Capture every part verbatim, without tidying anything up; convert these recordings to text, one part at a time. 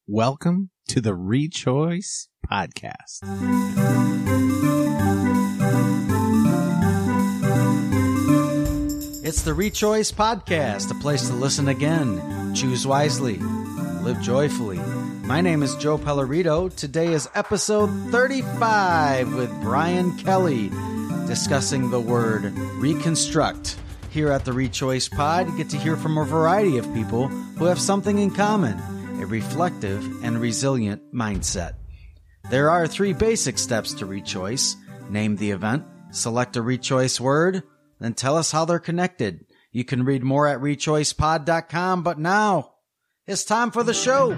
Welcome to the Rechoice Podcast. It's the Rechoice Podcast, a place to listen again, choose wisely, live joyfully. My name is Joe Pellerito. Today is episode thirty-five with Brian Kelly, discussing the word reconstruct. Here at the Rechoice Pod, you get to hear from a variety of people who have something in common, a reflective and resilient mindset. There are three basic steps to Rechoice. Name the event, select a Rechoice word, then tell us how they're connected. You can read more at rechoice pod dot com, but now it's time for the show.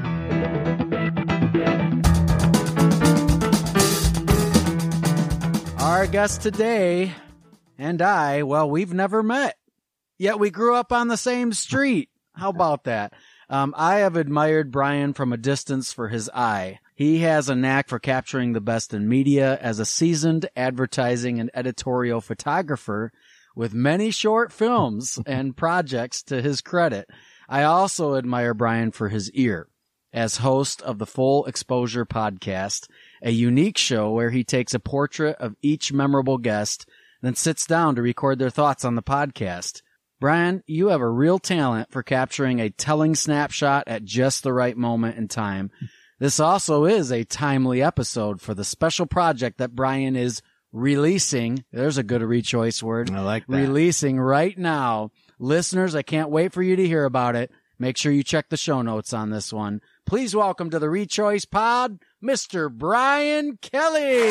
Our guest today and I, well, we've never met, yet we grew up on the same street. How about that? Um, I have admired Brian from a distance for his eye. He has a knack for capturing the best in media as a seasoned advertising and editorial photographer with many short films and projects to his credit. I also admire Brian for his ear as host of the Full Exposure Podcast, a unique show where he takes a portrait of each memorable guest, then sits down to record their thoughts on the podcast. Brian, you have a real talent for capturing a telling snapshot at just the right moment in time. This also is a timely episode for the special project that Brian is releasing. There's a good Rechoice word. I like that. Releasing right now. Listeners, I can't wait for you to hear about it. Make sure you check the show notes on this one. Please welcome to the Rechoice Pod, Mister Brian Kelly.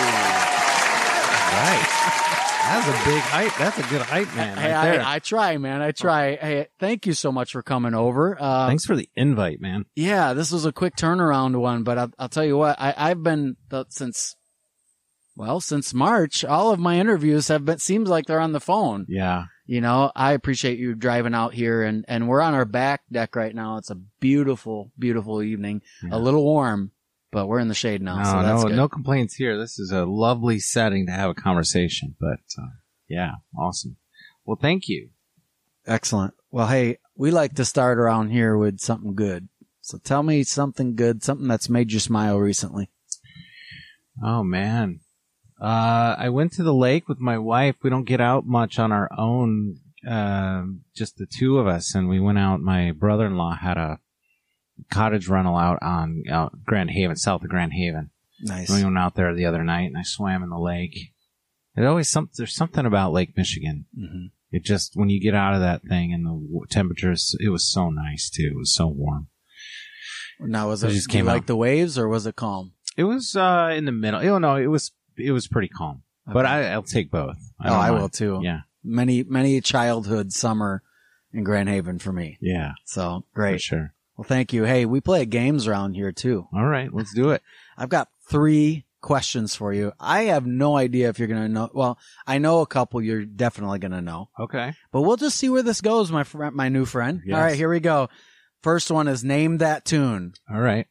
Right. That's a big hype. That's a good hype, man. Hey, right there. I, I try, man. I try. Hey, thank you so much for coming over. Uh, Thanks for the invite, man. Yeah, this was a quick turnaround one, but I'll, I'll tell you what, I, I've been uh, since, well, since March, all of my interviews have been, seems like they're on the phone. Yeah. You know, I appreciate you driving out here, and, and we're on our back deck right now. It's a beautiful, beautiful evening. Yeah. A little warm, but we're in the shade now. No, so that's no, good. no complaints here. This is a lovely setting to have a conversation, but uh, yeah, awesome. Well, thank you. Excellent. Well, hey, we like to start around here with something good. So tell me something good, something that's made you smile recently. Oh, man. Uh, I went to the lake with my wife. We don't get out much on our own, uh, just the two of us. And we went out. My brother-in-law had a cottage rental out on out Grand Haven, south of Grand Haven. Nice. We went out there the other night, and I swam in the lake. It always some, there's something about Lake Michigan. Mm-hmm. It just, when you get out of that thing and the temperatures, it was so nice too. It was so warm. Now, was It it, just do you came like out. the waves, or was it calm? It was uh, in the middle. Oh no, it was it was pretty calm. Okay. But I, I'll take both. I Oh, don't I mind. will too. Yeah, Many, many a childhood summer in Grand Haven for me. yeah, So for great. sure. Well, thank you. Hey, we play games around here too. All right, let's do it. I've got three questions for you. I have no idea if you're going to know. Well, I know a couple you're definitely going to know, Okay. but we'll just see where this goes, my friend, my new friend. Yes. All right, here we go. First one is name that tune. All right.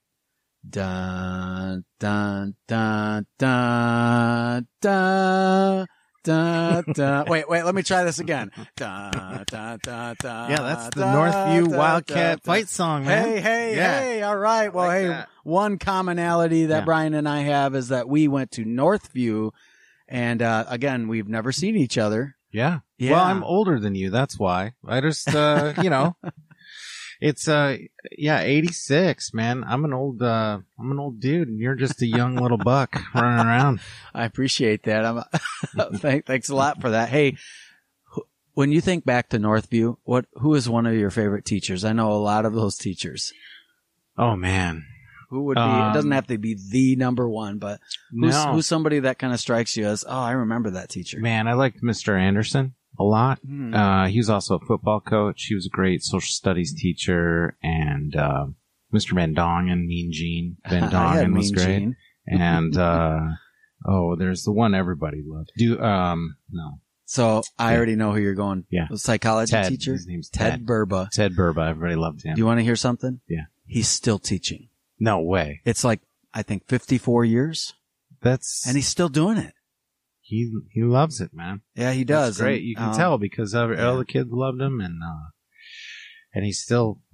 Dun, dun, dun, dun, dun, dun, dun. Wait, wait, let me try this again. Dun, dun, dun, dun, Yeah, that's the dun, Northview dun, Wildcat dun, dun. fight song, man. Hey, hey, Yeah. hey. All right. Well, like hey, that. one commonality that Yeah. Brian and I have is that we went to Northview, and, uh, again, we've never seen each other. Yeah. Yeah. Well, I'm older than you. That's why. I just, uh, you know, it's, uh, yeah, eighty-six, man. I'm an old, uh, I'm an old dude, and you're just a young little buck running around. I appreciate that. I'm, thank, thanks a lot for that. Hey, wh- when you think back to Northview, what, who is one of your favorite teachers? I know a lot of those teachers. Oh, man. Who would be, Um, it doesn't have to be the number one, but who's, No. who's somebody that kind of strikes you as, oh, I remember that teacher. Man, I liked Mister Anderson a lot. Hmm. Uh, he was also a football coach. He was a great social studies teacher. And, uh, Mister Van Dongen, Mean Gene. Van I had Dongen was Mean great. Gene. And, uh, oh, there's the one everybody loved. Do, um, no. So I Yeah. already know who you're going. Yeah. The psychology Ted. teacher. His name's Ted Ted. Burba. Ted Burba. Everybody loved him. Do you want to hear something? Yeah. He's still teaching. No way. It's like, I think fifty-four years, That's, and he's still doing it. he, he loves it, man. Yeah, he does. That's great. And, You can um, tell because other, yeah. all the kids loved him and, uh, and he's still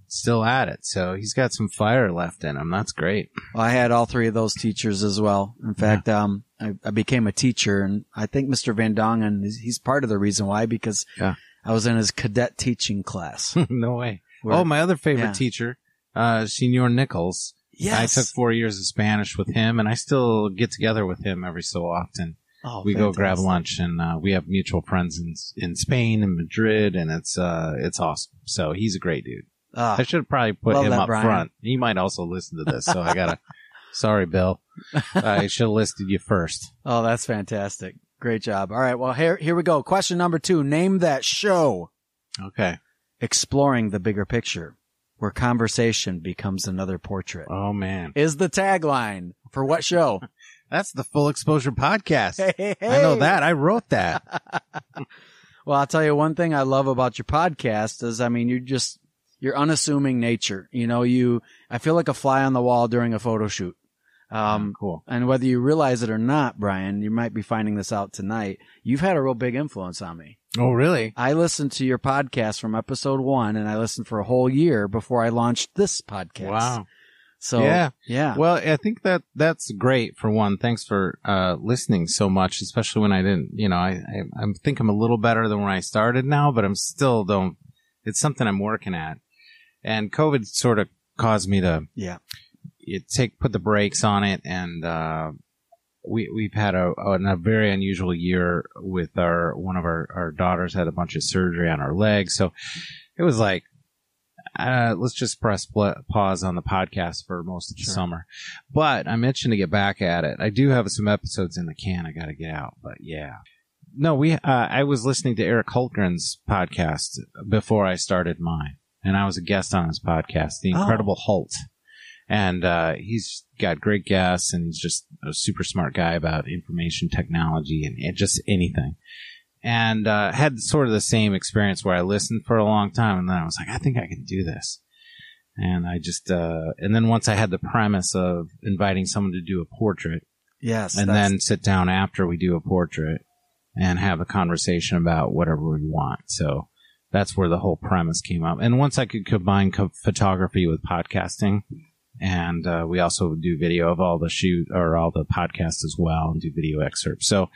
still at it. So he's got some fire left in him. That's great. Well, I had all three of those teachers as well. In fact, yeah. um, I, I became a teacher, and I think Mister Van Dongen, he's part of the reason why, because yeah. I was in his cadet teaching class. No way. Where, oh, my other favorite yeah. teacher, uh, Senor Nichols. Yes. I took four years of Spanish with him, and I still get together with him every so often. Oh, we fantastic. go grab lunch, and uh, we have mutual friends in in Spain and Madrid, and it's uh it's awesome. So he's a great dude. Oh, I should have probably put him that, up Brian. front. He might also listen to this, so I gotta. Sorry, Bill. I should have listed you first. Oh, that's fantastic. Great job. All right, well, here here we go. Question number two. Name that show. Okay. Exploring the bigger picture, where conversation becomes another portrait. Oh man, is the tagline for what show? That's the Full Exposure Podcast. Hey, hey, hey. I know that. I wrote that. Well, I'll tell you one thing I love about your podcast is, I mean, you're just, you're unassuming nature. You know, you, I feel like a fly on the wall during a photo shoot. Um, oh, cool. And whether you realize it or not, Brian, you might be finding this out tonight. You've had a real big influence on me. Oh, really? I listened to your podcast from episode one, and I listened for a whole year before I launched this podcast. Wow. So, yeah. yeah. Well, I think that that's great for one. Thanks for, uh, listening so much, especially when I didn't, you know, I, I, I think I'm a little better than when I started now, but I'm still don't, it's something I'm working at. And COVID sort of caused me to, yeah, it take, put the brakes on it. And, uh, we, we've had a, a, a very unusual year with our, one of our, our daughters had a bunch of surgery on her leg. So it was like, Uh, let's just press pl- pause on the podcast for most of the sure. summer. But I mentioned to get back at it. I do have some episodes in the can I got to get out, but yeah. No, we, uh, I was listening to Eric Hultgren's podcast before I started mine, and I was a guest on his podcast, The Incredible oh. Hult. And, uh, he's got great guests, and he's just a super smart guy about information technology and, and just anything. And uh had sort of the same experience where I listened for a long time, and then I was like, I think I can do this. And I just, uh and then once I had the premise of inviting someone to do a portrait, yes, and then sit down after we do a portrait and have a conversation about whatever we want. So that's where the whole premise came up. And once I could combine co- photography with podcasting, and uh we also do video of all the shoot or all the podcasts as well, and do video excerpts. So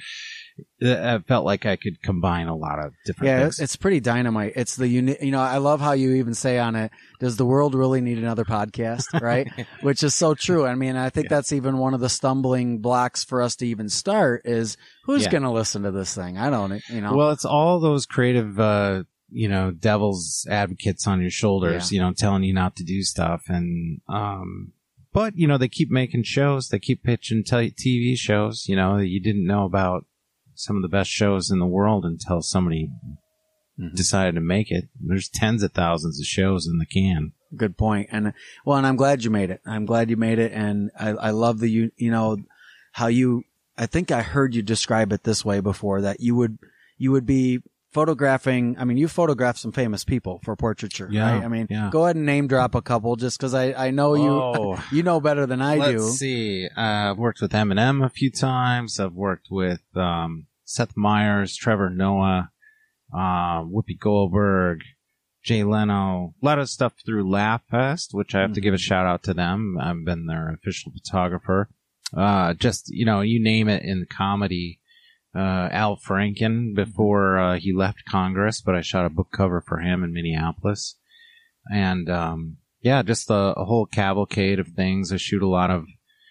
I felt like I could combine a lot of different yeah, things. It's pretty dynamite. It's the uni- you know, I love how you even say on it, does the world really need another podcast? Right? Which is so true. I mean, I think yeah. that's even one of the stumbling blocks for us to even start is who's yeah. going to listen to this thing? I don't, you know. Well, it's all those creative, uh, you know, devil's advocates on your shoulders, yeah. you know, telling you not to do stuff. And, um, but, you know, they keep making shows. They keep pitching t- T V shows, you know, that you didn't know about. Some of the best shows in the world until somebody mm-hmm. decided to make it. There's tens of thousands of shows in the can. Good point. And well, and I'm glad you made it. I'm glad you made it. And I, I love the, you, you know, how you, I think I heard you describe it this way before, that you would, you would be photographing. I mean, you photographed some famous people for portraiture, yeah, right? I mean, yeah. go ahead and name drop a couple just cause I, I know you, oh. you know better than I Let's do. Let's see. Uh, I've worked with Eminem a few times. I've worked with, um, Seth Meyers, Trevor Noah, uh, Whoopi Goldberg, Jay Leno, a lot of stuff through Laugh Fest, which I have mm-hmm. to give a shout out to them. I've been their official photographer. Uh, just, you know, you name it in comedy. Uh, Al Franken before, uh, he left Congress, but I shot a book cover for him in Minneapolis. And, um, yeah, just a, a whole cavalcade of things. I shoot a lot of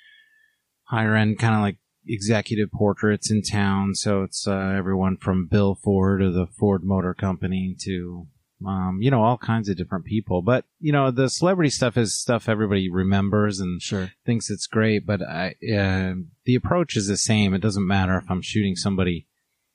higher end kind of like executive portraits in town. So it's, uh, everyone from Bill Ford or the Ford Motor Company to, um, you know, all kinds of different people. But, you know, the celebrity stuff is stuff everybody remembers and sure. thinks it's great. But I, uh, the approach is the same. It doesn't matter if I'm shooting somebody,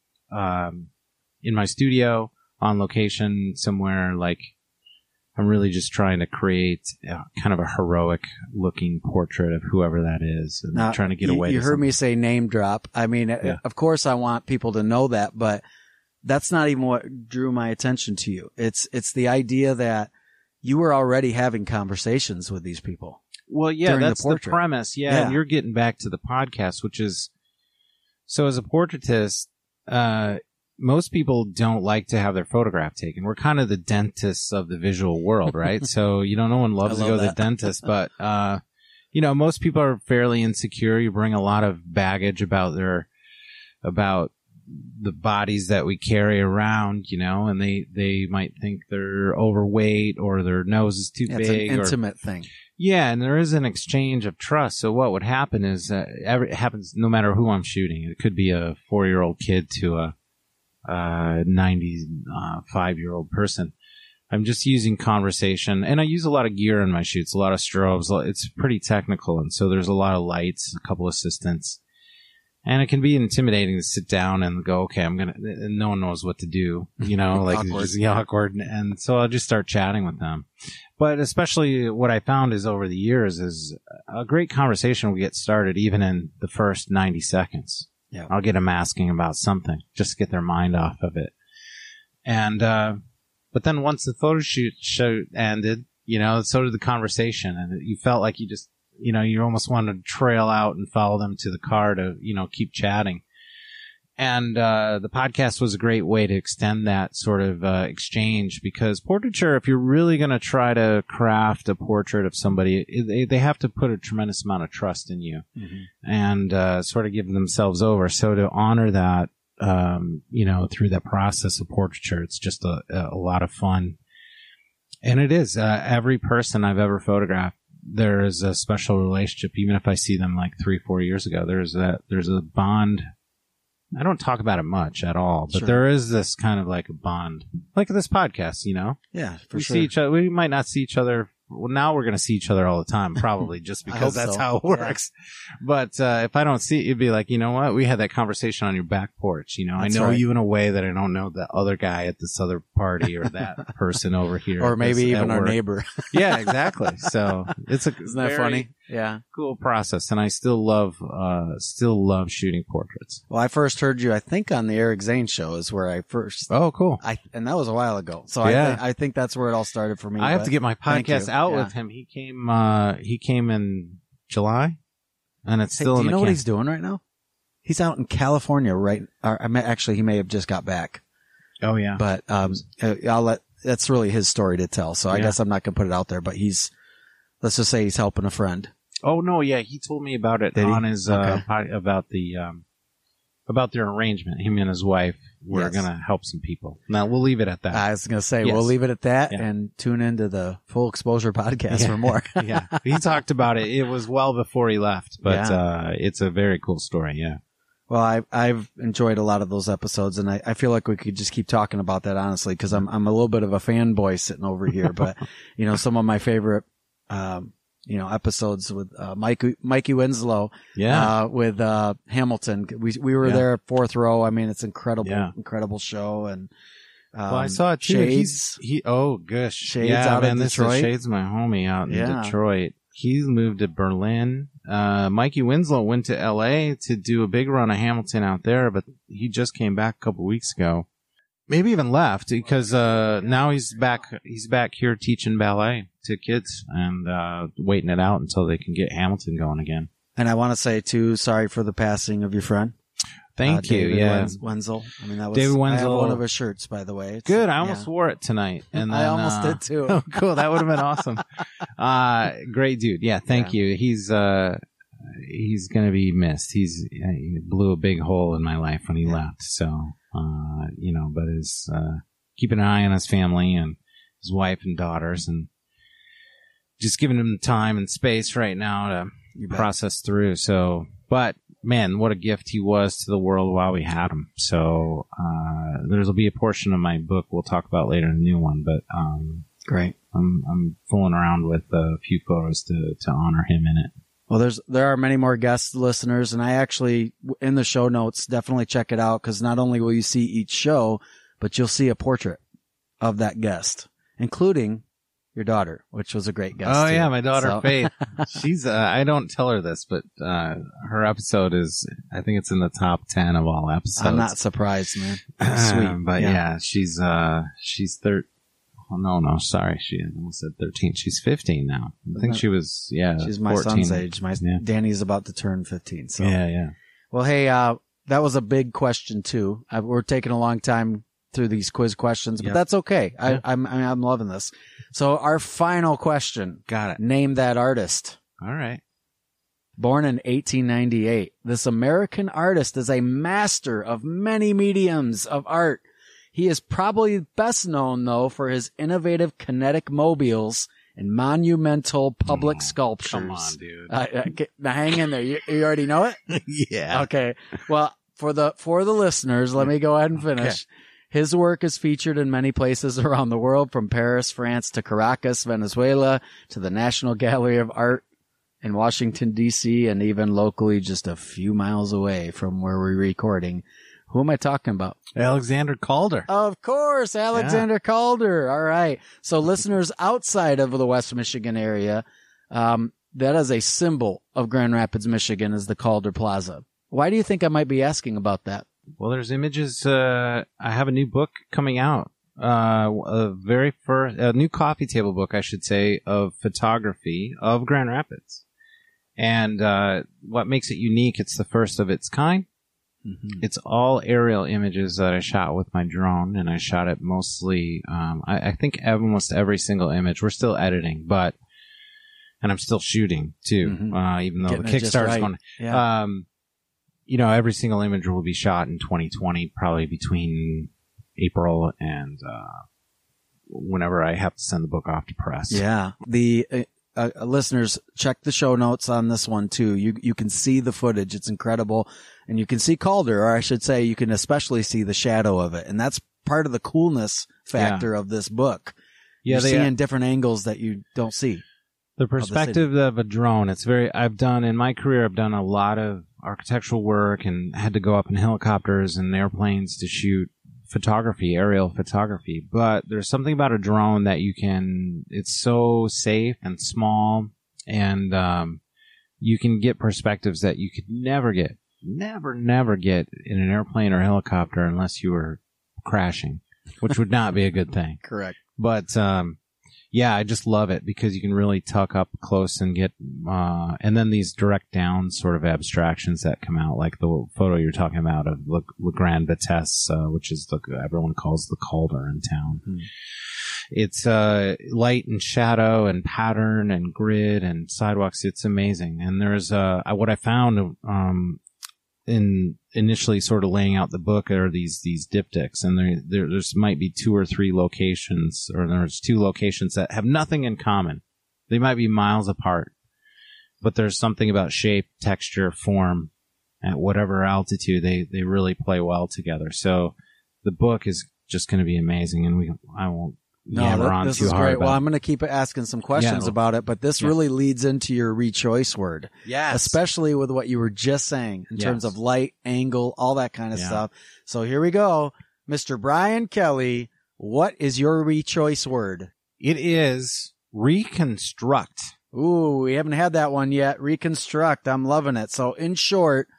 um, in my studio, on location somewhere. Like, I'm really just trying to create uh, kind of a heroic looking portrait of whoever that is, and now, trying to get you, away. You to heard something. me say name drop. I mean, yeah. of course I want people to know that, but that's not even what drew my attention to you. It's, it's the idea that you were already having conversations with these people. Well, yeah, that's the, the premise. Yeah, yeah. And you're getting back to the podcast, which is, so as a portraitist, uh, most people don't like to have their photograph taken. We're kind of the dentists of the visual world, right? So, you know, no one loves to love go to that. the dentist, but, uh, you know, most people are fairly insecure. You bring a lot of baggage about their, about the bodies that we carry around, you know, and they, they might think they're overweight or their nose is too Yeah, big. it's an or, intimate thing. yeah, and there is an exchange of trust. So what would happen is, uh, every, it happens no matter who I'm shooting. It could be a four-year-old kid to a, uh, ninety-five-year-old person. I'm just using conversation, and I use a lot of gear in my shoots, a lot of strobes. It's pretty technical, and so there's a lot of lights, a couple assistants. And it can be intimidating to sit down and go, okay, I'm going to, and no one knows what to do, you know, like it's just awkward. And so I'll just start chatting with them. But especially what I found is over the years is a great conversation will get started even in the first ninety seconds. Yeah. I'll get them asking about something just to get their mind off of it. And, uh, but then once the photo shoot show ended, you know, so did the conversation, and you felt like you just, you know, you almost wanted to trail out and follow them to the car to, you know, keep chatting. And, uh, the podcast was a great way to extend that sort of, uh, exchange, because portraiture, if you're really going to try to craft a portrait of somebody, they, they have to put a tremendous amount of trust in you, mm-hmm. and, uh, sort of give themselves over. So to honor that, um, you know, through that process of portraiture, it's just a, a lot of fun. And it is, uh, every person I've ever photographed, there is a special relationship. Even if I see them like three, four years ago, there's a, there's a bond. I don't talk about it much at all, but Sure. there is this kind of like a bond, like this podcast, you know, Yeah, for we sure. see each other. We might not see each other. Well, now we're going to see each other all the time, probably just I because hope that's so. how it works. Yeah. But, uh, if I don't see it, you'd be like, you know what? We had that conversation on your back porch. You know, That's I know right. you in a way that I don't know the other guy at this other party or that person over here. Or maybe this- even at our work. neighbor. Yeah, exactly. So it's a, Isn't that very funny? Yeah. cool process. And I still love, uh, still love shooting portraits. Well, I first heard you, I think, on the Eric Zane show is where I first, Oh, cool. I and that was a while ago. So I, Yeah. th- I think that's where it all started for me. I have but to get my thank podcast you. out Yeah. with him. He came, uh, he came in July, and it's Hey, still do in you the know what can. he's doing right now? He's out in California, right? Or, I mean, actually, he may have just got back, Oh, yeah. but um, uh, I'll let. That's really his story to tell. So I Yeah. guess I'm not gonna put it out there. But he's, let's just say he's helping a friend. Oh, no, yeah. He told me about it Did he? on his, uh, Okay. pod- about the, um, about their arrangement. Him and his wife were Yes. going to help some people. Now, we'll leave it at that. I was gonna say Yes. we'll leave it at that Yeah. and tune into the Full Exposure podcast Yeah. for more. Yeah. He talked about it. It was well before he left, but, Yeah. uh, it's a very cool story. Yeah. Well, I, I've enjoyed a lot of those episodes, and I, I feel like we could just keep talking about that, honestly, because I'm I'm a little bit of a fanboy sitting over here. But you know, some of my favorite, um, you know, episodes with uh, Mikey Mikey Winslow, Yeah. uh, with uh, Hamilton. We we were Yeah. there fourth row. I mean, it's incredible, Yeah. incredible show. And um, well, I saw it too. Shades. He's, he, oh, gosh. Shades yeah, out of man, this is Detroit. Shades, my homie out in Yeah. Detroit. He moved to Berlin. Uh, Mikey Winslow went to L A to do a big run of Hamilton out there, but he just came back a couple weeks ago. Maybe even left because, uh, now he's back, he's back here teaching ballet to kids and, uh, waiting it out until they can get Hamilton going again. And I want to say too, sorry for the passing of your friend. Thank uh, you. David Yeah. Wenz- Wenzel. I mean, that was David I have Wenzel. one of his shirts, by the way. It's, Good. I yeah. almost wore it tonight. And then, I almost uh, did too. Oh, cool. That would have been awesome. Uh, great dude. Yeah. Thank you. He's, uh, he's going to be missed. He's, he blew a big hole in my life when he Yeah. left. So, uh, you know, but is, uh, keeping an eye on his family and his wife and daughters and just giving him time and space right now to You bet. process through. So, but man, what a gift he was to the world while we had him. So, uh, there'll be a portion of my book we'll talk about later in the new one, but, um, Great. I'm, I'm fooling around with a few photos to, to honor him in it. Well, there's there are many more guest listeners, and I actually in the show notes definitely check it out because not only will you see each show, but you'll see a portrait of that guest, including your daughter, which was a great guest. Oh too. yeah, my daughter So- Faith. She's uh, I don't tell her this, but uh, her episode is I think it's in the top ten of all episodes. I'm not surprised, man. Sweet, but yeah. yeah. she's uh she's thir- oh, no, no, sorry, she almost said thirteen. She's fifteen now. I think she was yeah. She's my fourteen. son's age. My Yeah. Danny's about to turn fifteen. So Yeah, yeah. well, hey, uh, that was a big question too. I, we're taking a long time through these quiz questions, but Yep. that's okay. I, Yeah. I'm, I'm I'm loving this. So our final question: Got it. name that artist. All right. Born in eighteen ninety-eight, this American artist is a master of many mediums of art. He is probably best known, though, for his innovative kinetic mobiles and monumental public Oh, sculptures. Come on, dude. Uh, uh, get- now hang in there. You, you already know it? yeah. Okay. Well, for the for the listeners, let me go ahead and finish. Okay. His work is featured in many places around the world, from Paris, France, to Caracas, Venezuela, to the National Gallery of Art in Washington, D C, and even locally just a few miles away from where we're recording. Who am I talking about? Alexander Calder. Of course, Alexander Calder. All right. So listeners outside of the West Michigan area, um, that is a symbol of Grand Rapids, Michigan, is the Calder Plaza. Why do you think I might be asking about that? Well, there's images. Uh, I have a new book coming out. Uh, a very first, a new coffee table book, I should say, of photography of Grand Rapids. And, uh, what makes it unique, it's the first of its kind. Mm-hmm. It's all aerial images that I shot with my drone, and I shot it mostly, um, I, I think almost every single image. We're still editing, but, and I'm still shooting too, Mhm. uh, even though Getting the it just Kickstarter's right. going. Yeah. Um, you know, every single image will be shot in twenty twenty, probably between April and, uh, whenever I have to send the book off to press. Yeah. The uh, uh, listeners, check the show notes on this one too. You you can see the footage. It's incredible. And you can see Calder, or I should say you can especially see the shadow of it. And that's part of the coolness factor of this book. Yeah, You're they, seeing different angles that you don't see. the perspective of a drone, it's very, I've done, in my career, I've done a lot of architectural work and had to go up in helicopters and airplanes to shoot photography, aerial photography. But there's something about a drone that you can, it's so safe and small, and um, you can get perspectives that you could never get, never, never get in an airplane or helicopter unless you were crashing, which would not be a good thing. Correct. But, um, yeah, I just love it because you can really tuck up close and get, uh, and then these direct down sort of abstractions that come out, like the photo you're talking about of Le, Le Grand Vitesse, uh, which is the, everyone calls the Calder in town. Mm-hmm. It's, uh, light and shadow and pattern and grid and sidewalks. It's amazing. And there's, uh, what I found, um, in initially sort of laying out the book are these these diptychs, and there, there there's might be two or three locations, or there's two locations that have nothing in common. They might be miles apart, but there's something about shape, texture, form, at whatever altitude they they really play well together. So the book is just going to be amazing, and we I won't No, yammer that, on this too is hard. great. about Well, it. I'm going to keep asking some questions Yeah. about it, but this Yeah. really leads into your rechoice word. Yes. Especially with what you were just saying in Yes. terms of light, angle, all that kind of Yeah. stuff. So here we go. Mister Brian Kelly, what is your rechoice word? It is reconstruct. Ooh, we haven't had that one yet. Reconstruct. I'm loving it. So in short,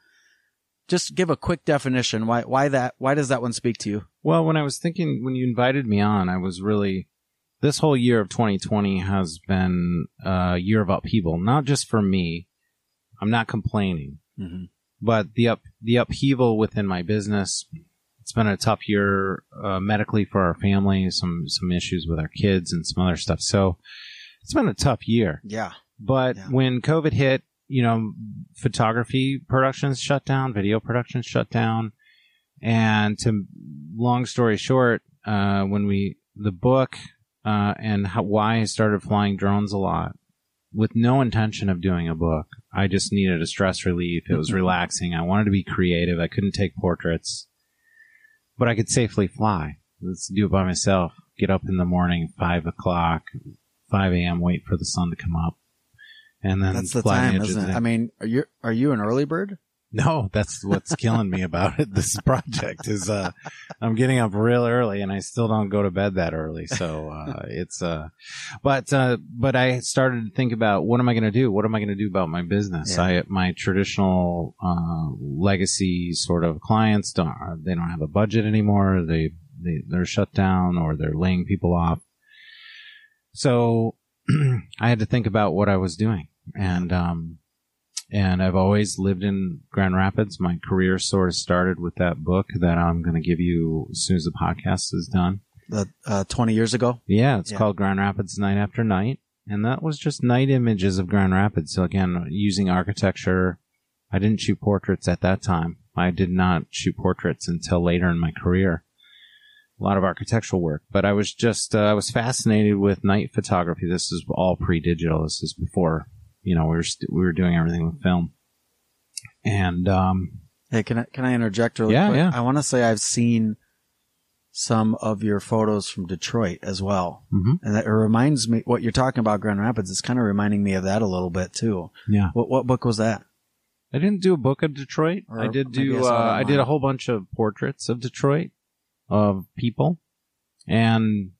just give a quick definition. Why, why that, why does that one speak to you? Well, when I was thinking, when you invited me on, I was really, this whole year of twenty twenty has been a year of upheaval, not just for me. I'm not complaining, Mm-hmm. but the up, the upheaval within my business. It's been a tough year, uh, medically for our family, some, some issues with our kids and some other stuff. So it's been a tough year, Yeah. but Yeah. when COVID hit, you know, photography productions shut down, video productions shut down. And to long story short, uh, when we, the book, uh, and how, why I started flying drones a lot with no intention of doing a book. I just needed a stress relief. It was relaxing. I wanted to be creative. I couldn't take portraits, but I could safely fly. Let's do it by myself. Get up in the morning, five o'clock, five a.m., wait for the sun to come up. And then That's the fly time, the edge of isn't the it? day. I mean, are you, are you an early bird? No, that's what's killing me about it. This project is, uh, I'm getting up real early and I still don't go to bed that early. So, uh, it's, uh, but, uh, but I started to think about what am I going to do? What am I going to do about my business? Yeah. I, my traditional, uh, legacy sort of clients don't, they don't have a budget anymore. They, they, they're shut down or they're laying people off. So I had to think about what I was doing. And, um, And I've always lived in Grand Rapids. My career sort of started with that book that I'm going to give you as soon as the podcast is done. The, uh, twenty years ago? Yeah, it's Yeah. called Grand Rapids Night After Night. And that was just night images of Grand Rapids. So again, using architecture. I didn't shoot portraits at that time. I did not shoot portraits until later in my career. A lot of architectural work. But I was just, uh, I was fascinated with night photography. This is all pre-digital. This is before, you know, we were, st- we were doing everything with film. And, um, Hey, can I, can I interject really Yeah, quick? yeah. I want to say I've seen some of your photos from Detroit as well. mhm. And that it reminds me, what you're talking about, Grand Rapids, is kind of reminding me of that a little bit too. yeah. What, what book was that? I didn't do a book of Detroit. Or I did maybe I do, saw it uh, I did a online. whole bunch of portraits of Detroit, of people. And,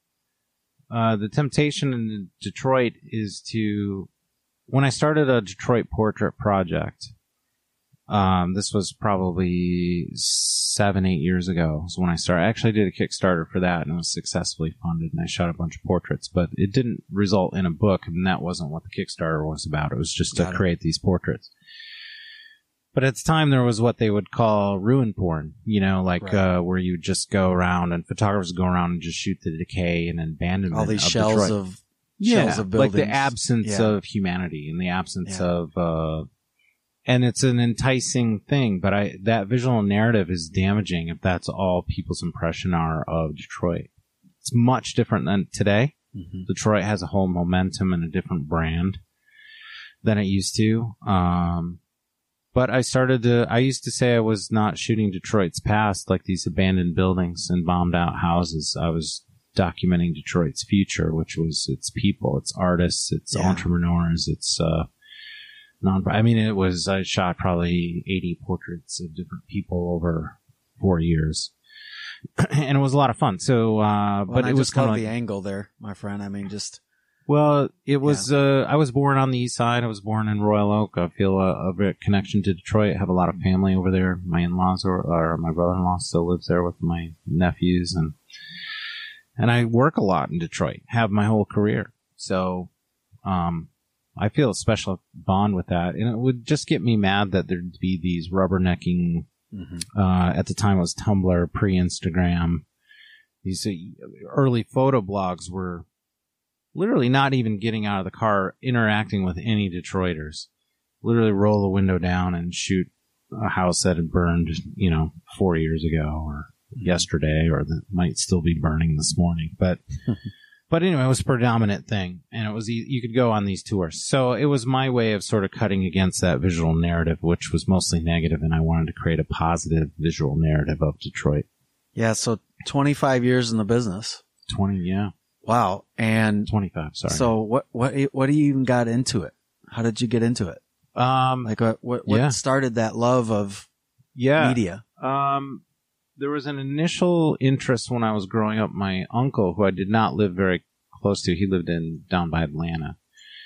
uh, the temptation in Detroit is to, when I started a Detroit portrait project, um, this was probably seven, eight years ago. So when I started, I actually did a Kickstarter for that and it was successfully funded and I shot a bunch of portraits, but it didn't result in a book and that wasn't what the Kickstarter was about. It was just to Got it. create these portraits. But at the time, there was what they would call ruin porn, you know, like Right. uh, where you just go around and photographers go around and just shoot the decay and abandonment All these of shells Detroit. of, yeah, shells of like buildings. the absence Yeah. of humanity and the absence Yeah. of, uh, and it's an enticing thing, but I that visual narrative is damaging if that's all people's impression are of Detroit. It's much different than today. Mhm. Detroit has a whole momentum and a different brand than it used to. Um, but I started to, I used to say I was not shooting Detroit's past, like these abandoned buildings and bombed out houses. I was documenting Detroit's future, which was its people, its artists, its Yeah. entrepreneurs, its, uh, non, I mean, it was, I shot probably eighty portraits of different people over four years. And it was a lot of fun. So, uh, Well, but and it I was just kind love of like, the angle there, my friend. I mean, just, well, it was, uh, I was born on the east side. I was born in Royal Oak. I feel a, a bit connection to Detroit. I have a lot of family over there. My in-laws are, or my brother-in-law still lives there with my nephews and, and I work a lot in Detroit, have my whole career. So, um, I feel a special bond with that. And it would just get me mad that there'd be these rubbernecking, mhm. uh, at the time it was Tumblr, pre-Instagram. These uh, early photo blogs were literally not even getting out of the car, interacting with any Detroiters. Literally roll the window down and shoot a house that had burned, you know, four years ago or yesterday, or that might still be burning this morning. But, but anyway, it was a predominant thing, and it was e- you could go on these tours. So it was my way of sort of cutting against that visual narrative, which was mostly negative, and I wanted to create a positive visual narrative of Detroit. Yeah. So twenty-five years in the business. Twenty, yeah, Wow. And twenty-five. Sorry. so what, what, what do you even got into it? How did you get into it? um, Like what, what, what Yeah. started that love of yeah, media? Um, there was an initial interest when I was growing up. My uncle, who I did not live very close to, he lived in down by Atlanta,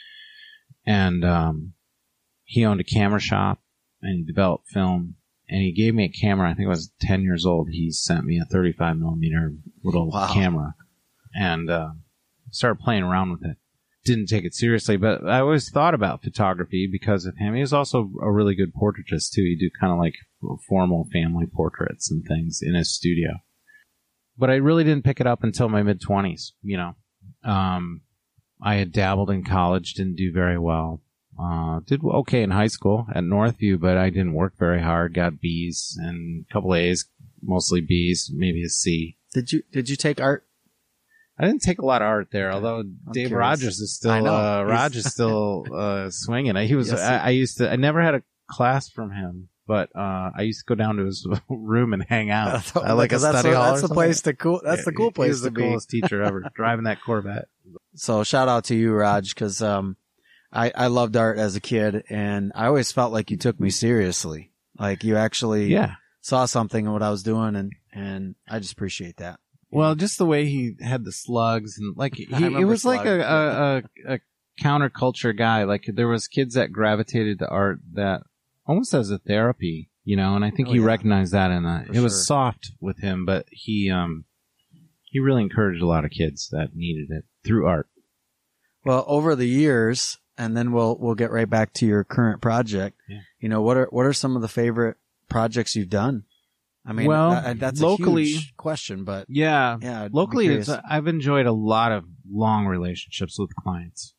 and um, he owned a camera shop and he developed film. And he gave me a camera. I think I was ten years old. He sent me a thirty-five millimeter little Wow. camera, and uh, started playing around with it. Didn't take it seriously, but I always thought about photography because of him. He was also a really good portraitist too. He'd do kind of like formal family portraits and things in his studio. But I really didn't pick it up until my mid twenties. You know, um, I had dabbled in college, didn't do very well. Uh, did okay in high school at Northview, but I didn't work very hard. Got B's and a couple A's, mostly B's, maybe a C. Did you, did you take art? I didn't take a lot of art there, although Dave curious. Rogers is still, I know. uh, He's- Rogers is still, uh, swinging. He was, Yes, he- I, I used to, I never had a class from him, but, uh, I used to go down to his room and hang out. I like a Because that's study the- hall. or That's the something. place to cool. That's the Yeah, cool he place was to the be. coolest teacher ever, driving that Corvette. So shout out to you, Raj, because um, I I loved art as a kid, and I always felt like you took me seriously. Like you actually Yeah. saw something in what I was doing, and and I just appreciate that. Well, just the way he had the slugs and like he, I it remember was like slugs. a, a, a, a counterculture guy. Like there was kids that gravitated to art that almost as a therapy, you know, and I think Oh, he yeah. recognized that in that. For It was sure. soft with him, but he, um, he really encouraged a lot of kids that needed it through art. Well, over the years, and then we'll we'll get right back to your current project. Yeah. You know, what are what are some of the favorite projects you've done? I mean, well, that, that's locally, a huge question, but yeah, yeah, I'd locally, be it's, curious. I've enjoyed a lot of long relationships with clients,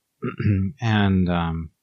and um,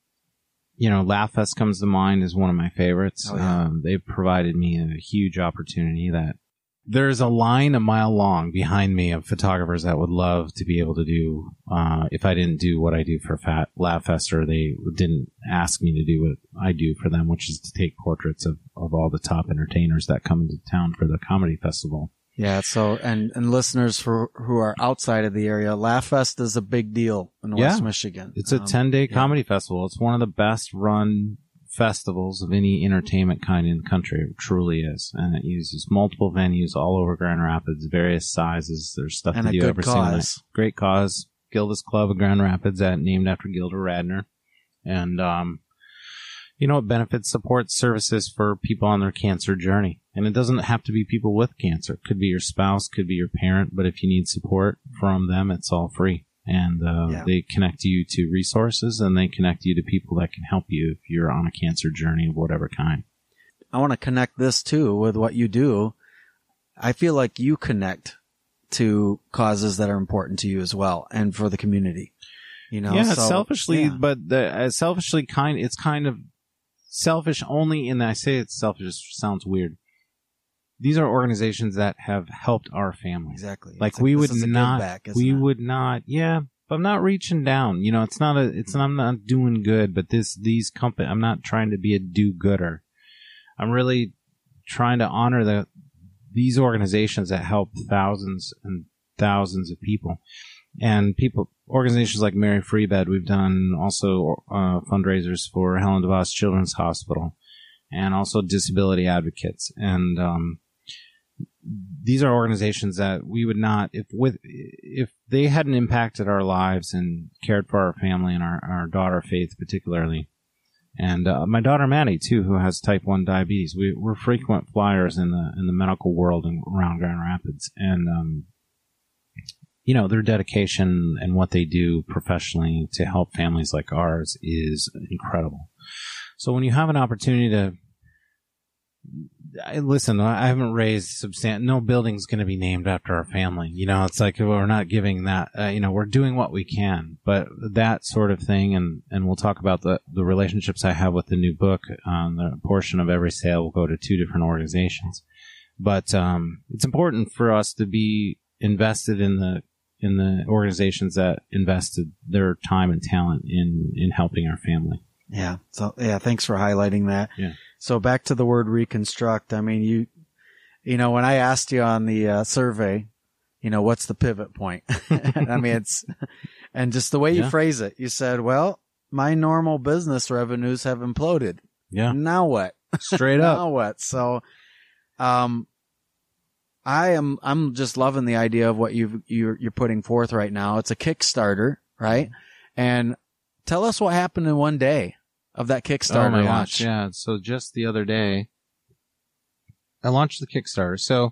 you know, Laugh Fest comes to mind as one of my favorites. Oh, yeah. Um, they've provided me a huge opportunity that there's a line a mile long behind me of photographers that would love to be able to do, uh, if I didn't do what I do for Fat Laugh Fest, or they didn't ask me to do what I do for them, which is to take portraits of, of all the top entertainers that come into town for the comedy festival. Yeah, so, and, and listeners for, who are outside of the area, Laugh Fest is a big deal in West Yeah. Michigan. It's a Um, ten-day yeah. comedy festival. It's one of the best run festivals of any entertainment kind in the country. It truly is. And it uses multiple venues all over Grand Rapids, various sizes. There's stuff And to a do good every single night. cause. Great cause. Gilda's Club of Grand Rapids, that named after Gilda Radner. And, um, you know, it benefits support services for people on their cancer journey. And it doesn't have to be people with cancer. It could be your spouse, could be your parent, but if you need support from them, it's all free. And uh, Yeah. they connect you to resources, and they connect you to people that can help you if you're on a cancer journey of whatever kind. I want to connect this too with what you do. I feel like you connect to causes that are important to you as well, and for the community. You know, yeah, so, selfishly, yeah. but the, uh, selfishly kind, it's kind of selfish only in that I say it's selfish, it sounds weird. These are organizations that have helped our family. Exactly. Like It's a- we this would is a give not, back, isn't we it? would not, yeah, but I'm not reaching down. You know, it's not a, it's, I'm not doing good, but this, these company, I'm not trying to be a do-gooder. I'm really trying to honor the, these organizations that help thousands and thousands of people. And people, organizations like Mary Free Bed, we've done also uh, fundraisers for Helen DeVos Children's Hospital, and also disability advocates. And um, these are organizations that we would not, if with if they hadn't impacted our lives and cared for our family and our, our daughter Faith particularly, and uh, my daughter Maddie too, who has type one diabetes. We, we're frequent flyers in the in the medical world and around Grand Rapids, and um, you know, their dedication and what they do professionally to help families like ours is incredible. So when you have an opportunity to I, listen, I haven't raised substan- no building's going to be named after our family. You know, it's like we're not giving that, uh, you know, we're doing what we can, but that sort of thing. And, and we'll talk about the, the relationships I have with the new book. Um, the portion of every sale will go to two different organizations, but, um, it's important for us to be invested in the, in the organizations that invested their time and talent in, in helping our family. Yeah. So, yeah, thanks for highlighting that. Yeah. So back to the word reconstruct. I mean, you, you know, when I asked you on the uh, survey, you know, what's the pivot point? I mean, it's, and just the way you Yeah. phrase it, you said, well, my normal business revenues have imploded. Yeah. Now what? Straight up. Now what? So, um, I am, I'm just loving the idea of what you've, you're, you're putting forth right now. It's a Kickstarter, right? And tell us what happened in one day of that Kickstarter oh my launch. gosh, yeah. So just the other day, I launched the Kickstarter. So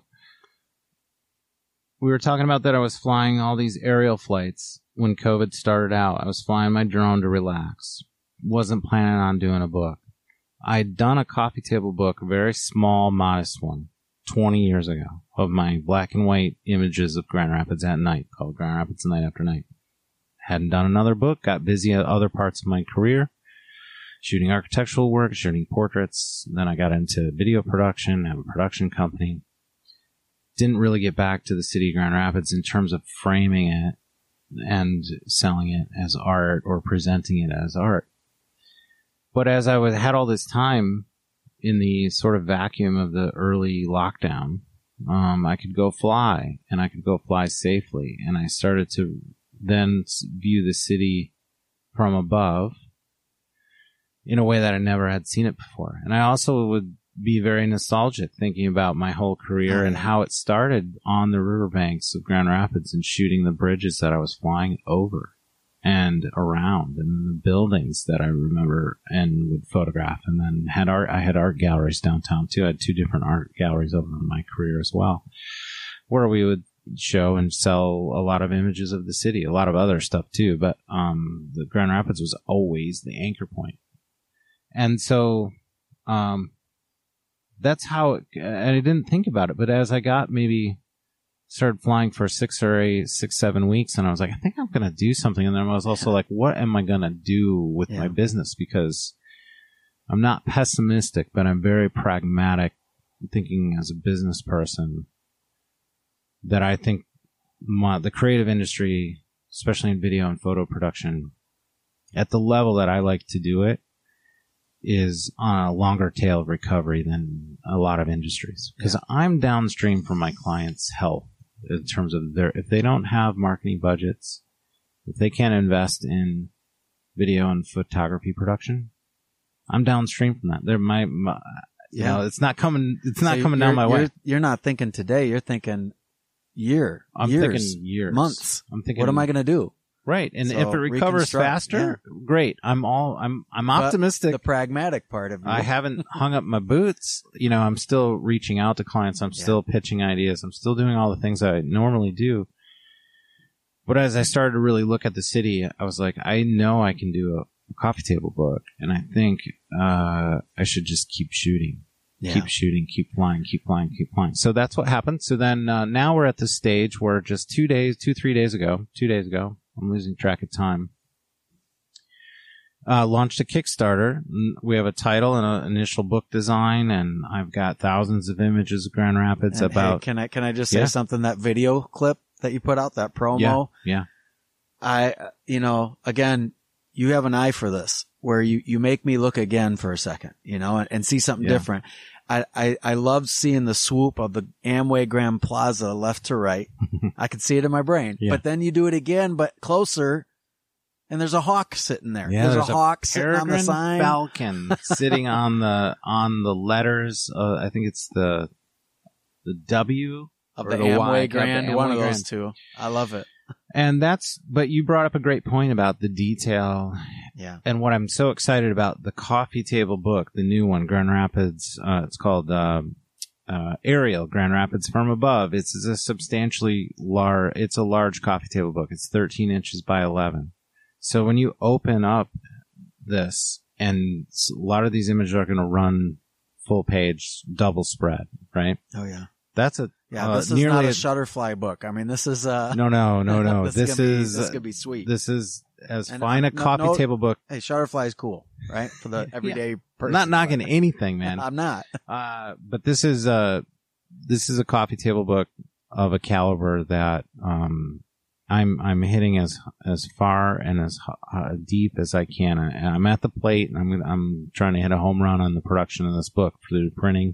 we were talking about that I was flying all these aerial flights when COVID started out. I was flying my drone to relax. Wasn't planning on doing a book. I'd done a coffee table book, a very small, modest one, twenty years ago, of my black and white images of Grand Rapids at night, called Grand Rapids Night After Night. Hadn't done another book, got busy at other parts of my career, shooting architectural work, shooting portraits. Then I got into video production, have a production company. Didn't really get back to the city of Grand Rapids in terms of framing it and selling it as art or presenting it as art. But as I was, had all this time in the sort of vacuum of the early lockdown, um, I could go fly, and I could go fly safely. And I started to then view the city from above in a way that I never had seen it before. And I also would be very nostalgic thinking about my whole career and how it started on the riverbanks of Grand Rapids and shooting the bridges that I was flying over and around, and the buildings that I remember and would photograph. And then had art, I had art galleries downtown too. I had two different art galleries over my career as well, where we would show and sell a lot of images of the city, a lot of other stuff too. But um, the Grand Rapids was always the anchor point. And so um, that's how it, and I didn't think about it. But as I got maybe started flying for six or eight, six, seven weeks, and I was like, I think I'm going to do something. And then I was also like, what am I going to do with yeah. my business? Because I'm not pessimistic, but I'm very pragmatic, thinking as a business person that I think my, the creative industry, especially in video and photo production, at the level that I like to do it, is on a longer tail of recovery than a lot of industries. Because yeah. I'm downstream from my clients' health in terms of their, if they don't have marketing budgets, if they can't invest in video and photography production, I'm downstream from that. They're my, my you yeah. know, it's not coming, it's not so coming down my you're, way. You're not thinking today, you're thinking year, I'm years, thinking years, months. I'm thinking, what am I going to do? Right. And so if it recovers faster, yeah. great. I'm all, I'm, I'm optimistic. But the pragmatic part of it. I haven't hung up my boots. You know, I'm still reaching out to clients. I'm yeah. still pitching ideas. I'm still doing all the things I normally do. But as I started to really look at the city, I was like, I know I can do a, a coffee table book. And I think, uh, I should just keep shooting. Yeah. Keep shooting, keep flying, keep flying, keep flying. So that's what happened. So then, uh, now we're at the stage where just two days, two, three days ago, two days ago, I'm losing track of time. Uh, launched a Kickstarter. We have a title and an initial book design, and I've got thousands of images of Grand Rapids and about. Hey, can I can I just say yeah. something? That video clip that you put out, that promo. Yeah. yeah. I, you know, again, you have an eye for this, where you you make me look again for a second, you know, and, and see something yeah. different. I, I, I loved seeing the swoop of the Amway Grand Plaza left to right. I could see it in my brain. Yeah. But then you do it again, but closer, and there's a hawk sitting there. Yeah, there's, there's a hawk sitting on the sign. Falcon sitting on the on the letters. Uh, I think it's the the W of the, the Amway y, Grand. The one Amway of those Grand. Two. I love it. And that's, but you brought up a great point about the detail. Yeah. And what I'm so excited about, the coffee table book, the new one, Grand Rapids, uh, it's called, um, uh, Ariel, Grand Rapids from Above. It's a substantially large, it's a large coffee table book. It's thirteen inches by eleven. So when you open up this, and a lot of these images are going to run full page, double spread, right? Oh, yeah. That's a, Yeah, this uh, is not a, a Shutterfly book. I mean, this is uh no, no, no, no. this, this is be, this could be sweet. This is as and fine uh, a coffee no, table book. Hey, Shutterfly is cool, right? For the everyday yeah. person. I'm not knocking anything, man. I'm not. Uh, but this is a this is a coffee table book of a caliber that um I'm I'm hitting as as far and as uh, deep as I can. And I'm at the plate, and I'm I'm trying to hit a home run on the production of this book through printing,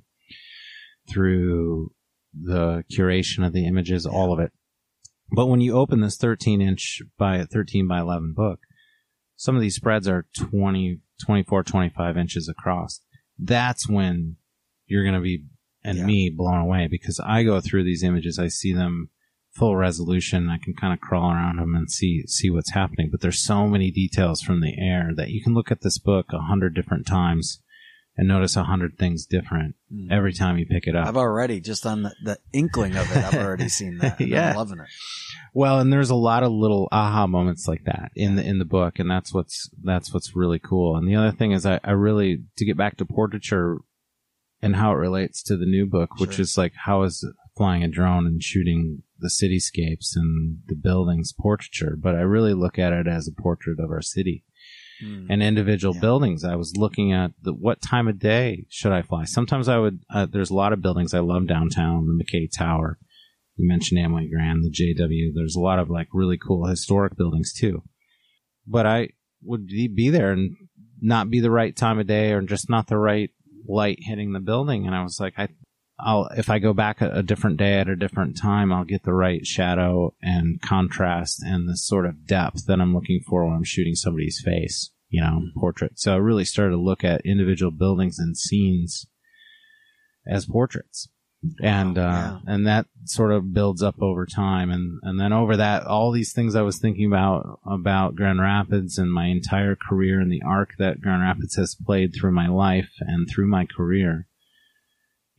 through the curation of the images, yeah. all of it. But when you open this thirteen inch by thirteen by eleven book, some of these spreads are twenty, twenty-four, twenty-five inches across. That's when you're going to be, and yeah. me, blown away, because I go through these images, I see them full resolution. I can kind of crawl around them and see, see what's happening. But there's so many details from the air that you can look at this book a hundred different times and notice a hundred things different mm. every time you pick it up. I've already, just on the, the inkling of it, I've already seen that. yeah. I'm loving it. Well, and there's a lot of little aha moments like that in the, in the book. And that's what's, that's what's really cool. And the other thing is I, I really, to get back to portraiture and how it relates to the new book, which sure. is like, how is flying a drone and shooting the cityscapes and the buildings portraiture? But I really look at it as a portrait of our city. And individual yeah. buildings. I was looking at the, what time of day should I fly? Sometimes I would, uh, there's a lot of buildings I love downtown, the McKay Tower. You mentioned Amway Grand, the J W. There's a lot of like really cool historic buildings too. But I would be there and not be the right time of day, or just not the right light hitting the building. And I was like, I, I'll, if I go back a, a different day at a different time, I'll get the right shadow and contrast and the sort of depth that I'm looking for when I'm shooting somebody's face, you know, portrait. So I really started to look at individual buildings and scenes as portraits. And, uh, yeah. and that sort of builds up over time. And, and then over that, all these things I was thinking about, about Grand Rapids and my entire career and the arc that Grand Rapids has played through my life and through my career.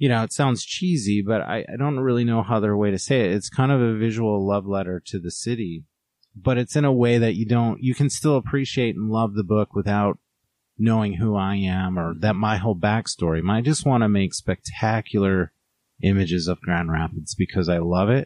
you know, it sounds cheesy, but I, I don't really know how other way to say it. It's kind of a visual love letter to the city, but it's in a way that you don't, you can still appreciate and love the book without knowing who I am or that my whole backstory. I just want to make spectacular images of Grand Rapids because I love it.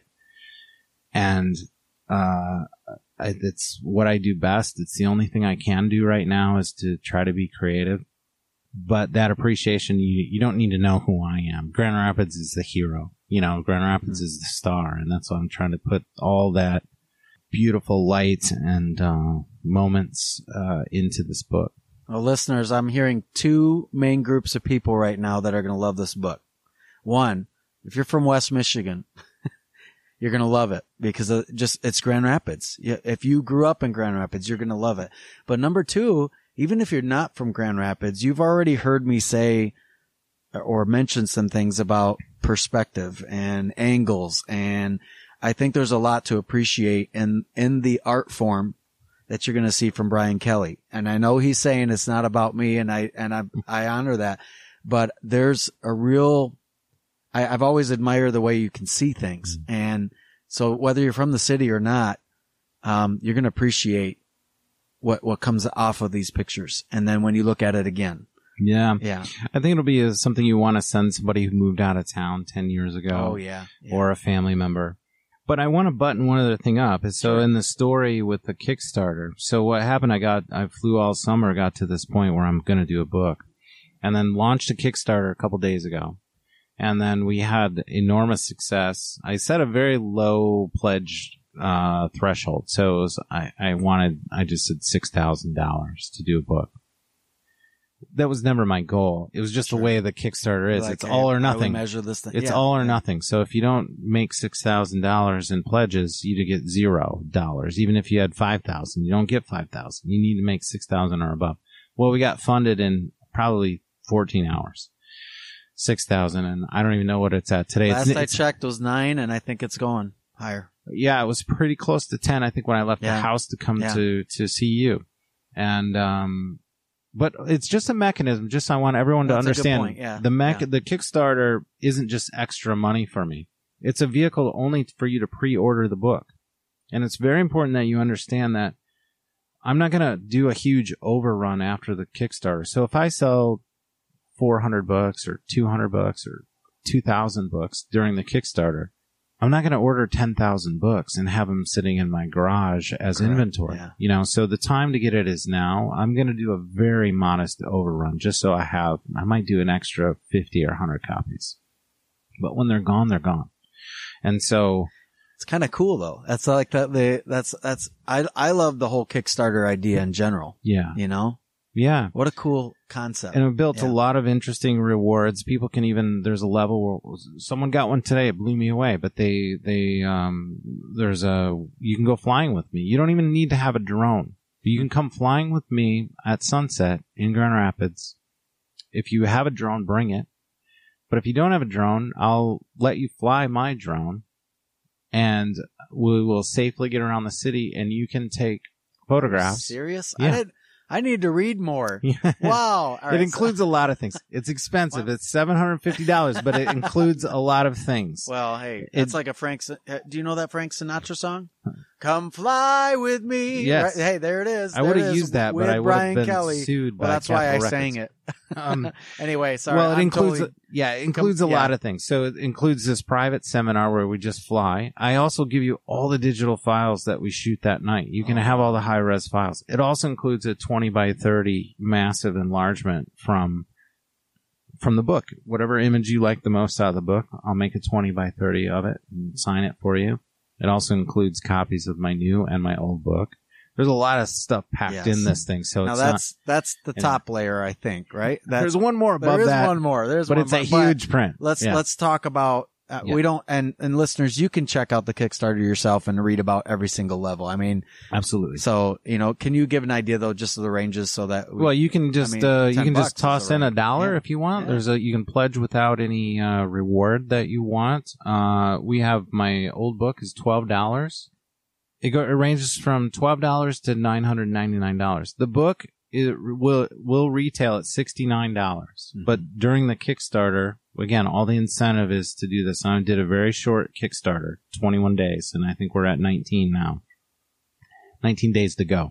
And, uh, I, it's what I do best. It's the only thing I can do right now is to try to be creative. But that appreciation, you, you don't need to know who I am. Grand Rapids is the hero. You know, Grand Rapids mm-hmm. is the star. And that's why I'm trying to put all that beautiful light and uh, moments uh, into this book. Well, listeners, I'm hearing two main groups of people right now that are going to love this book. One, if you're from West Michigan, you're going to love it because it just it's Grand Rapids. If you grew up in Grand Rapids, you're going to love it. But number two, even if you're not from Grand Rapids, you've already heard me say or mention some things about perspective and angles. And I think there's a lot to appreciate in, in the art form that you're going to see from Brian Kelly. And I know he's saying it's not about me, and I, and I, I honor that, but there's a real, I, I've always admired the way you can see things. Mm-hmm. And so whether you're from the city or not, um, you're going to appreciate what, what comes off of these pictures. And then when you look at it again. Yeah. Yeah. I think it'll be uh, something you want to send somebody who moved out of town ten years ago. Oh, yeah. yeah. Or a family member. But I want to button one other thing up. So sure. In the story with the Kickstarter, so what happened, I got, I flew all summer, got to this point where I'm going to do a book, and then launched a Kickstarter a couple days ago. And then we had enormous success. I set a very low pledge uh threshold. So it was, I, I wanted, I just said six thousand dollars to do a book. That was never my goal. It was just sure. the way the Kickstarter is. Like, it's all or nothing. Measure this thing. It's yeah, all or yeah. nothing. So if you don't make six thousand dollars in pledges, you get zero dollars. Even if you had five thousand, you don't get five thousand. You need to make six thousand or above. Well, we got funded in probably fourteen hours. six thousand, and I don't even know what it's at today. Last it's, I it's, checked was nine, and I think it's going higher. Yeah, it was pretty close to ten, I think, when I left yeah. the house to come yeah. to, to see you. And, um, but it's just a mechanism. Just, I want everyone That's to understand yeah. the mech, yeah. the Kickstarter isn't just extra money for me. It's a vehicle only for you to pre-order the book. And it's very important that you understand that I'm not going to do a huge overrun after the Kickstarter. So if I sell four hundred books or two hundred books or two thousand books during the Kickstarter, I'm not going to order ten thousand books and have them sitting in my garage as Correct. Inventory. Yeah. You know, so the time to get it is now. I'm going to do a very modest overrun just so I have, I might do an extra fifty or one hundred copies. But when they're gone, they're gone. And so it's kind of cool though. That's like that. They, that's, that's, I, I love the whole Kickstarter idea in general. Yeah. You know? Yeah. What a cool concept. And it built yeah. a lot of interesting rewards. People can even, there's a level where someone got one today. It blew me away, but they, they, um, there's a, you can go flying with me. You don't even need to have a drone. You can come flying with me at sunset in Grand Rapids. If you have a drone, bring it. But if you don't have a drone, I'll let you fly my drone and we will safely get around the city and you can take photographs. Serious? Yeah. I did. I need to read more. Yeah. Wow. All right, it includes so. a lot of things. It's expensive. It's seven hundred fifty dollars, but it includes a lot of things. Well, hey, it's like a Frank, do you know that Frank Sinatra song? Come fly with me. Yes. Right? Hey, there it is. I would have used that, but I would have been Kelly. sued by Well, that's Capitol why I Records. sang it. um, anyway, sorry. well, it I'm includes, totally... a, yeah, it includes Come, a yeah. lot of things. So it includes this private seminar where we just fly. I also give you all the digital files that we shoot that night. You can oh. have all the high res files. It also includes a twenty by thirty massive enlargement from, from the book. Whatever image you like the most out of the book, I'll make a twenty by thirty of it and sign it for you. It also includes copies of my new and my old book. There's a lot of stuff packed yes. in this thing, so now it's that's not, that's the top layer, I think, right? That's, there's one more above there is that. one more. There's but one it's more, a huge print. Let's yeah. let's talk about. Uh, yeah. We don't, and and listeners, you can check out the Kickstarter yourself and read about every single level. I mean, absolutely. So you know, can you give an idea though, just of the ranges, so that we, well, you can just I mean, uh, you can just toss in a dollar yeah. if you want. Yeah. There's a you can pledge without any uh, reward that you want. Uh, we have my old book is twelve dollars. It, go, it ranges from twelve dollars to nine hundred ninety nine dollars. The book it will will retail at sixty-nine dollars. Mm-hmm. But during the Kickstarter, again, all the incentive is to do this. I did a very short Kickstarter, twenty-one days, and I think we're at nineteen now. nineteen days to go.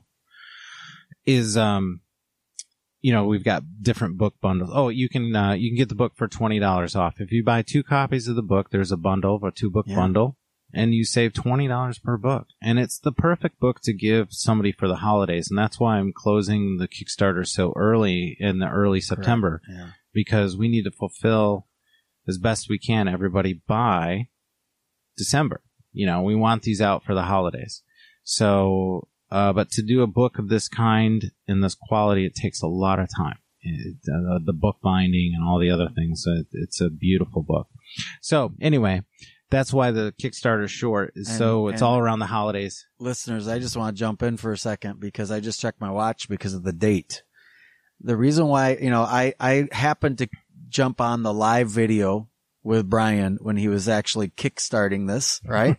Is um you know, we've got different book bundles. Oh, you can uh, you can get the book for twenty dollars off. If you buy two copies of the book, there's a bundle, a two book yeah. bundle. And you save twenty dollars per book. And it's the perfect book to give somebody for the holidays. And that's why I'm closing the Kickstarter so early in the early September. Yeah. Because we need to fulfill as best we can everybody by December. You know, we want these out for the holidays. So, uh, but to do a book of this kind in this quality, it takes a lot of time. It, uh, the book binding and all the other things. It, it's a beautiful book. So anyway, that's why the Kickstarter short is and, so it's all around the holidays. Listeners, I just want to jump in for a second because I just checked my watch because of the date. The reason why, you know, I, I happened to jump on the live video with Brian when he was actually kickstarting this, right?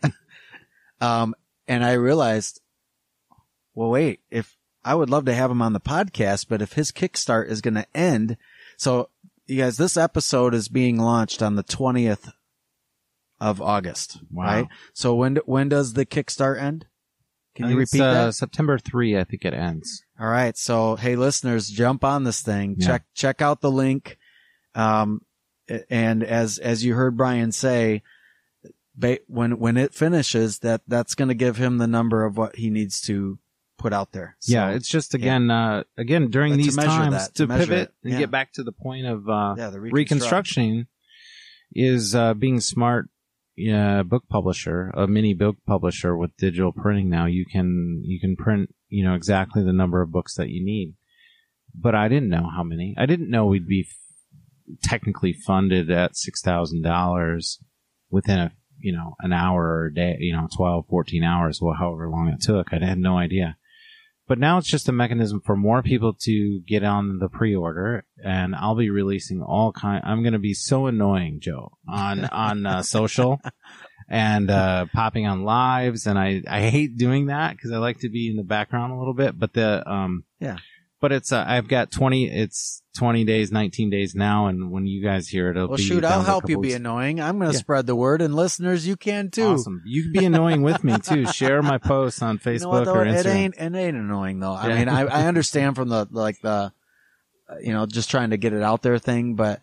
um, and I realized, well, wait, if I would love to have him on the podcast, but if his kickstart is going to end, so you guys, this episode is being launched on the twentieth of August, wow. right? So when when does the Kickstart end? Can you repeat uh, that? September third, I think it ends. All right. So, hey, listeners, jump on this thing. Yeah. Check check out the link. Um, and as as you heard Brian say, ba- when when it finishes, that that's going to give him the number of what he needs to put out there. So, yeah, it's just again, yeah. uh, again during but these to times that, to, to pivot it. and yeah. get back to the point of uh, yeah, the reconstruction is uh, being smart. Yeah, book publisher, a mini book publisher with digital printing now. You can you can print, you know, exactly the number of books that you need. But I didn't know how many. I didn't know we'd be f- technically funded at six thousand dollars within a you know an hour or a day, you know, twelve, fourteen hours, well, however long it took. I had no idea. But now it's just a mechanism for more people to get on the pre-order, and I'll be releasing all kind. I'm going to be so annoying, Joe, on on uh, social and uh, popping on lives, and I, I hate doing that because I like to be in the background a little bit. But the um yeah, but it's uh, I've got twenty. It's twenty days, nineteen days now, and when you guys hear it, it'll well, be. Well, shoot, I'll help you weeks. be annoying. I'm going to yeah. spread the word, and listeners, you can too. Awesome. You can be annoying with me too. Share my posts on Facebook you know what, though? or Instagram. It ain't it ain't annoying though. I yeah. mean, I I understand from the like the, you know, just trying to get it out there thing, but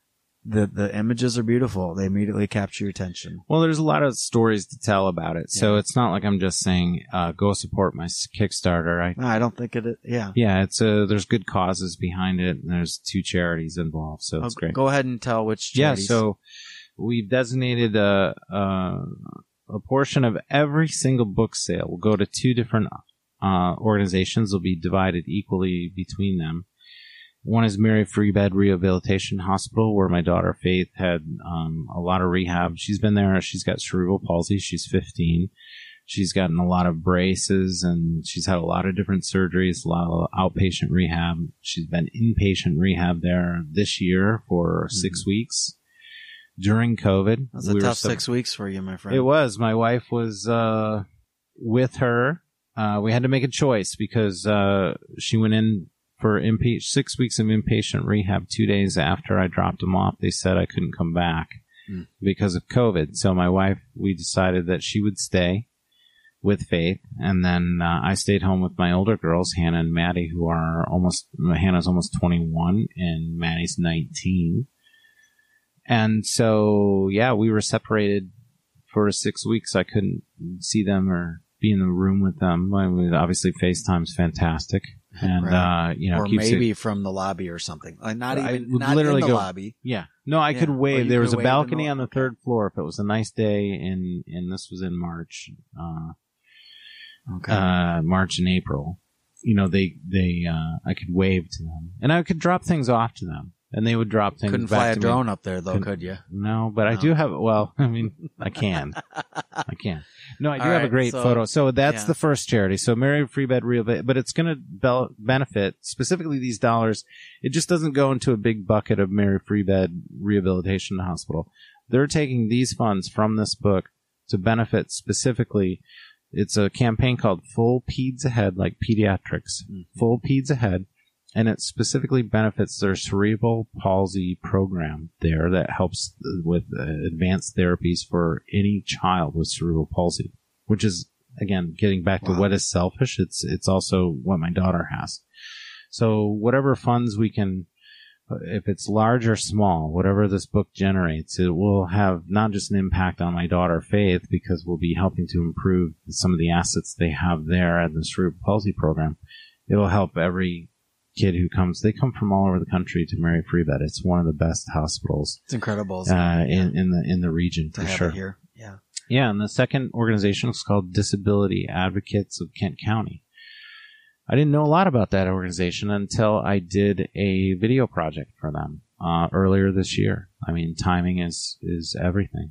the the images are beautiful. They immediately capture your attention. Well, there's a lot of stories to tell about it, so yeah. it's not like I'm just saying uh, go support my Kickstarter. I no, I don't think it. Is, yeah, yeah, it's a there's good causes behind it, and there's two charities involved, so it's oh, great. Go ahead and tell which Yeah, charities. so we've designated a, a a portion of every single book sale will go to two different uh, organizations. They'll be divided equally between them. One is Mary Free Bed Rehabilitation Hospital, where my daughter Faith had um, a lot of rehab. She's been there. She's got cerebral palsy. She's fifteen. She's gotten a lot of braces, and she's had a lot of different surgeries, a lot of outpatient rehab. She's been inpatient rehab there this year for mm-hmm. six weeks during COVID. That's a we tough so, six weeks for you, my friend. It was. My wife was uh, with her. Uh, we had to make a choice because uh, she went in for inpa- six weeks of inpatient rehab. Two days after I dropped them off, they said I couldn't come back mm. because of COVID. So my wife, we decided that she would stay with Faith, and then uh, I stayed home with my older girls, Hannah and Maddie, who are almost, Hannah's almost twenty-one, and Maddie's nineteen. And so, yeah, we were separated for six weeks. I couldn't see them or be in the room with them. I mean, obviously, FaceTime's fantastic. And, right. uh, you know, or maybe it, from the lobby or something. Like not even, I not literally in the go, lobby. Yeah. No, I yeah. could wave. There was a balcony the, on the okay. third floor if it was a nice day, and, and this was in March, uh, okay. uh, March and April. You know, they, they, uh, I could wave to them, and I could drop things off to them. And they would drop things. Couldn't back fly a to drone me. up there, though, Couldn't, could you? No, but no. I do have. Well, I mean, I can. I can. No, I do All have right, a great so, photo. So that's yeah. the first charity. So Mary Free Bed Rehabilitation, but it's going to be- benefit specifically these dollars. It just doesn't go into a big bucket of Mary Free Bed Rehabilitation Hospital. They're taking these funds from this book to benefit specifically. It's a campaign called Full Peds Ahead, like pediatrics. Mm-hmm. Full Peds Ahead. and it specifically benefits their cerebral palsy program there that helps with uh, advanced therapies for any child with cerebral palsy, which is, again, getting back wow. to what is selfish. It's, it's also what my daughter has. So whatever funds we can, if it's large or small, whatever this book generates, it will have not just an impact on my daughter, Faith, because we'll be helping to improve some of the assets they have there at the cerebral palsy program. It will help every kid who comes. They come from all over the country to Mary Free Bed. It's one of the best hospitals. It's incredible. Uh, in, in the in the region, to for have sure. It here. Yeah. Yeah, and the second organization is called Disability Advocates of Kent County. I didn't know a lot about that organization until I did a video project for them uh, earlier this year. I mean, timing is is everything.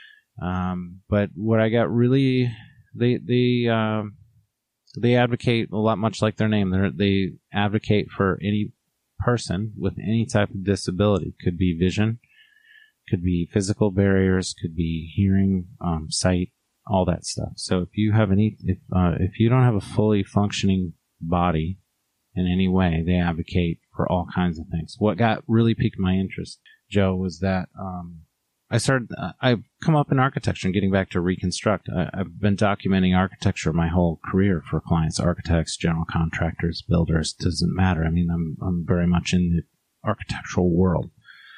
Um, but what I got really, they they uh, they advocate a lot, much like their name. They they advocate for any person with any type of disability. Could be vision, could be physical barriers, could be hearing, um, sight, all that stuff. So if you have any, if uh, if you don't have a fully functioning body in any way, they advocate for all kinds of things. What got really piqued my interest, Joe, was that um, I started, uh, I've come up in architecture and getting back to reconstruct. I, I've been documenting architecture my whole career for clients, architects, general contractors, builders, doesn't matter. I mean, I'm, I'm very much in the architectural world.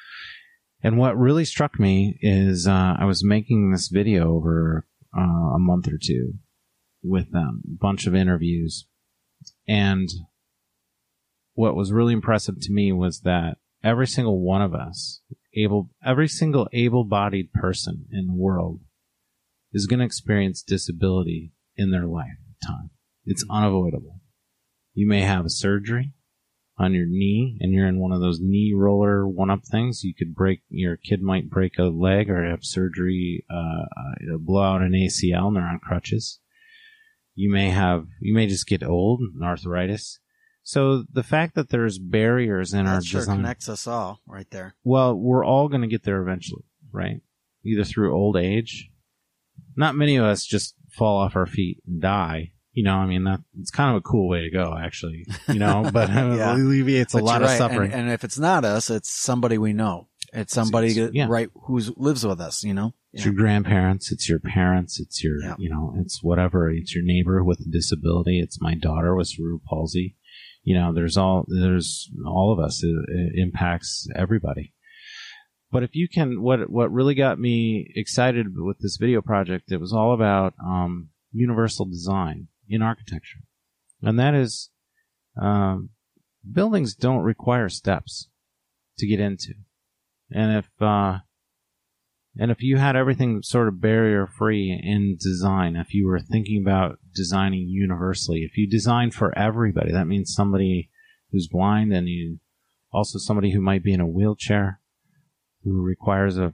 And what really struck me is uh, I was making this video over uh, a month or two with them, a bunch of interviews. And what was really impressive to me was that every single one of us, able, every single able-bodied person in the world is going to experience disability in their lifetime. It's unavoidable. You may have a surgery on your knee and you're in one of those knee roller one-up things. You could break, your kid might break a leg or have surgery, uh, uh blow out an A C L and they're on crutches. You may have, you may just get old, arthritis. So the fact that there's barriers in that our sure design connects us all right there. Well, we're all going to get there eventually, right? Either through old age. Not many of us just fall off our feet and die. You know, I mean, that it's kind of a cool way to go, actually. You know, but yeah. It alleviates a but lot right. of suffering. And, and if it's not us, it's somebody we know. It's somebody it's, yeah. right who lives with us. You know. It's yeah. your grandparents, it's your parents, it's your, yeah. you know, it's whatever. It's your neighbor with a disability. It's my daughter with cerebral palsy. You know, there's all, there's all of us. It, it impacts everybody. But if you can, what, what really got me excited with this video project, it was all about, um, universal design in architecture. And that is, um, buildings don't require steps to get into. And if, uh, And if you had everything sort of barrier-free in design, if you were thinking about designing universally, if you design for everybody, that means somebody who's blind and you also somebody who might be in a wheelchair, who requires a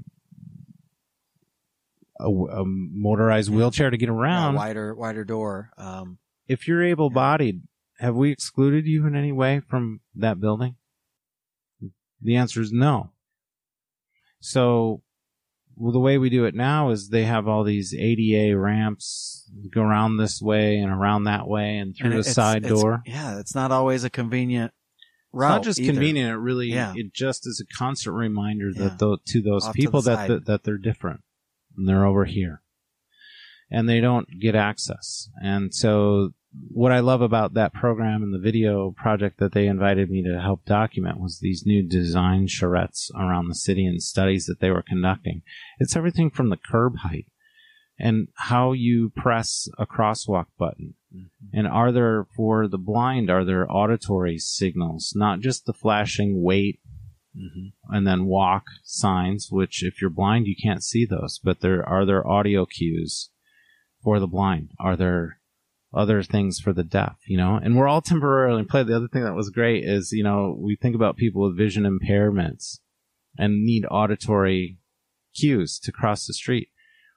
a, a motorized wheelchair to get around. Yeah, wider, wider door. Um, if you're able-bodied, have we excluded you in any way from that building? The answer is no. So, well, the way we do it now is they have all these A D A ramps, go around this way and around that way and through and the side it's, door. Yeah, it's not always a convenient route. It's not just either. convenient. It really, yeah. it just is a constant reminder yeah. that th- to those Off people to that the, that they're different and they're over here and they don't get access. And so what I love about that program and the video project that they invited me to help document was these new design charrettes around the city and studies that they were conducting. It's everything from the curb height and how you press a crosswalk button. Mm-hmm. And are there, for the blind, are there auditory signals, not just the flashing wait mm-hmm. and then walk signs, which if you're blind, you can't see those, but there are there audio cues for the blind? Are there other things for the deaf, you know, and we're all temporarily in play. The other thing that was great is, you know, we think about people with vision impairments and need auditory cues to cross the street.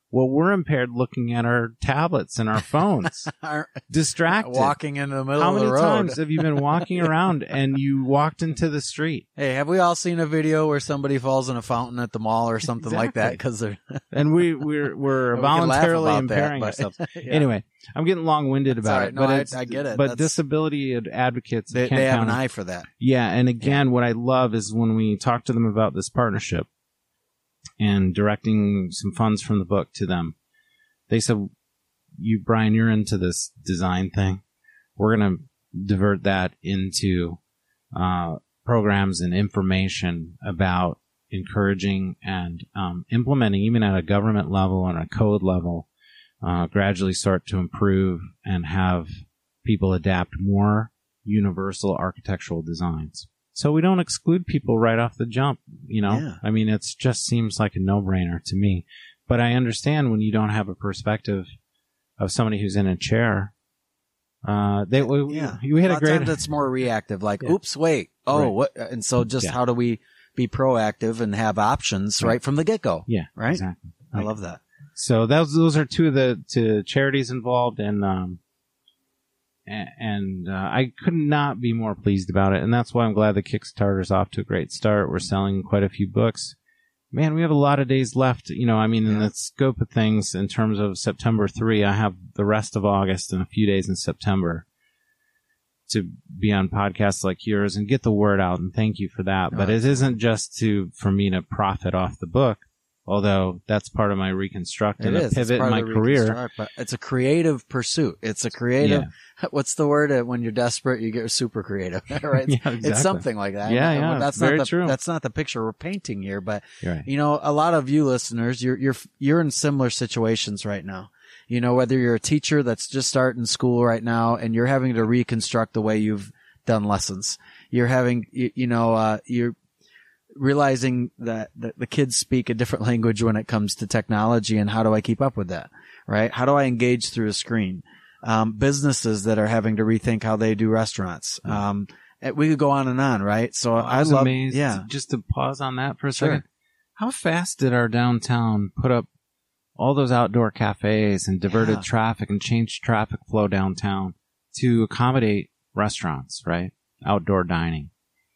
Well, we're impaired looking at our tablets and our phones, distracted. Walking in the middle How of the many road. times have you been walking around and you walked into the street? Hey, have we all seen a video where somebody falls in a fountain at the mall or something Exactly. like that? Because they're and we we're we're we can laugh voluntarily about that, impairing but- ourselves. Yeah. Anyway, I'm getting long-winded That's about all right. it, No, but I- it's, I get it. But That's- disability ad- advocates, they, Kent they have an County- eye for that. Yeah, and again, what I love is when we talk to them about this partnership and directing some funds from the book to them. They said, "You, Brian, you're into this design thing. We're going to divert that into uh, programs and information about encouraging and um, implementing, even at a government level and a code level, uh, gradually start to improve and have people adapt more universal architectural designs. So we don't exclude people right off the jump, you know? Yeah. I mean, it just seems like a no-brainer to me. But I understand when you don't have a perspective of somebody who's in a chair. Uh, they, we, Yeah. we had a a lot great, of times it's more reactive, like, Yeah. oops, wait. Oh, Right. what? And so just Yeah. how do we be proactive and have options Right. right from the get-go? yeah, Right? exactly. I Like, love that. So those, those are two of the, to charities involved, and, um, a- and, uh, I could not be more pleased about it. And that's why I'm glad the Kickstarter's off to a great start. We're selling quite a few books. Man, we have a lot of days left. You know, I mean, in Yeah. the scope of things, in terms of September third, I have the rest of August and a few days in September to be on podcasts like yours and get the word out. And thank you for that. Oh, But it isn't just to, for me to profit off the book, although that's part of my reconstruct It and is. a It's pivot in part my of the career. reconstruct, but it's a creative pursuit. It's a creative. What's the word? Uh, When you're desperate, you get super creative, right? Yeah, It's exactly. something like that. Yeah, And yeah, That's very not the, true. That's not the picture we're painting here, but You're right. you know, a lot of you listeners, you're, you're, you're in similar situations right now. You know, whether you're a teacher that's just starting school right now and you're having to reconstruct the way you've done lessons. You're having, you, you know, uh, you're realizing that the, the kids speak a different language when it comes to technology, and how do I keep up with that? Right? How do I engage through a screen? Um, businesses that are having to rethink how they do restaurants. Um, and we could go on and on, right? So Well, I I was love, amazed. yeah. Just to pause on that for a Sure. second. How fast did our downtown put up all those outdoor cafes and diverted Yeah. traffic and changed traffic flow downtown to accommodate restaurants, right? Outdoor dining,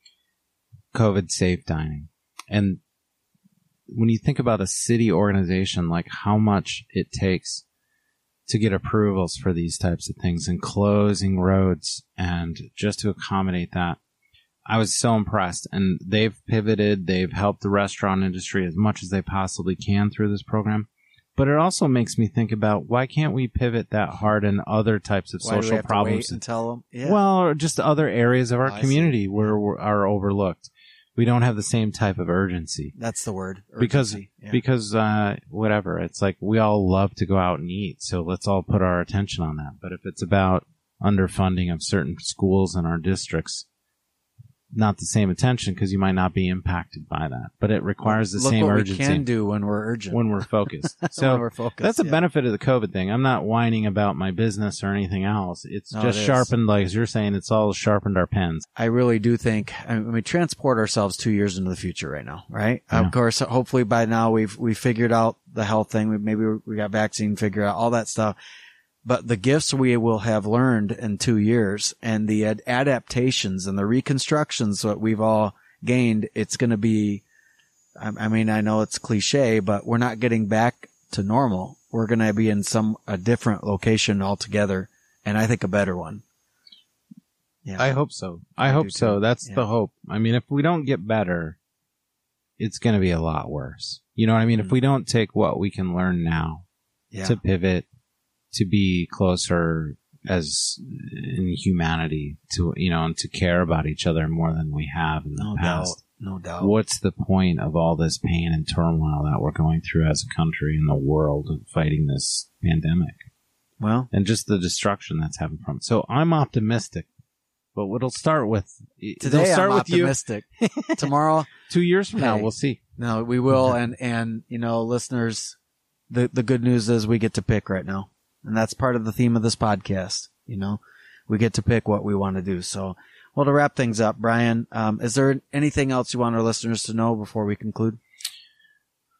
COVID safe dining. And when you think about a city organization, like how much it takes to get approvals for these types of things and closing roads and just to accommodate that, I was so impressed. And they've pivoted. They've helped the restaurant industry as much as they possibly can through this program. But it also makes me think about, why can't we pivot that hard in other types of Why do we social have to problems? wait and tell them? Yeah. Well, or just other areas of our Oh, I see. community where we are overlooked. We don't have the same type of urgency. That's the word. Because, Urgency. Yeah. because, uh, whatever, it's like we all love to go out and eat, so let's all put our attention on that. But if it's about underfunding of certain schools in our districts, not the same attention, because you might not be impacted by that. But it requires the Look same what urgency we can do when we're urgent. when we're focused. When So we're focused. that's a yeah. benefit of the COVID thing. I'm not whining about my business or anything else. It's No, just it is. sharpened, like you're saying, it's all sharpened our pens. I really do think, I mean, we transport ourselves two years into the future right now, right? Yeah. Of course, hopefully by now we've, we figured out the health thing. We, maybe we got vaccine figured out, all that stuff. But the gifts we will have learned in two years and the ad- adaptations and the reconstructions that we've all gained, it's going to be, I, I mean, I know it's cliche, but we're not getting back to normal. We're going to be in some, a different location altogether. And I think a better one. Yeah. I hope so. I, I hope do so. too. That's Yeah. the hope. I mean, if we don't get better, it's going to be a lot worse. You know what I mean? Mhm. If we don't take what we can learn now yeah. to pivot, to be closer as in humanity to, you know, and to care about each other more than we have in the no doubt. past. No doubt. What's the point of all this pain and turmoil that we're going through as a country and the world of fighting this pandemic Well, and just the destruction that's happened from it? So I'm optimistic, but it'll start with today it'll start I'm with you. optimistic. Tomorrow, Two years from now, Hey. we'll see. no, we will. And, and, you know, listeners, the, the good news is we get to pick right now. And that's part of the theme of this podcast. You know, we get to pick what we want to do. So, well, to wrap things up, Brian, um, is there anything else you want our listeners to know before we conclude?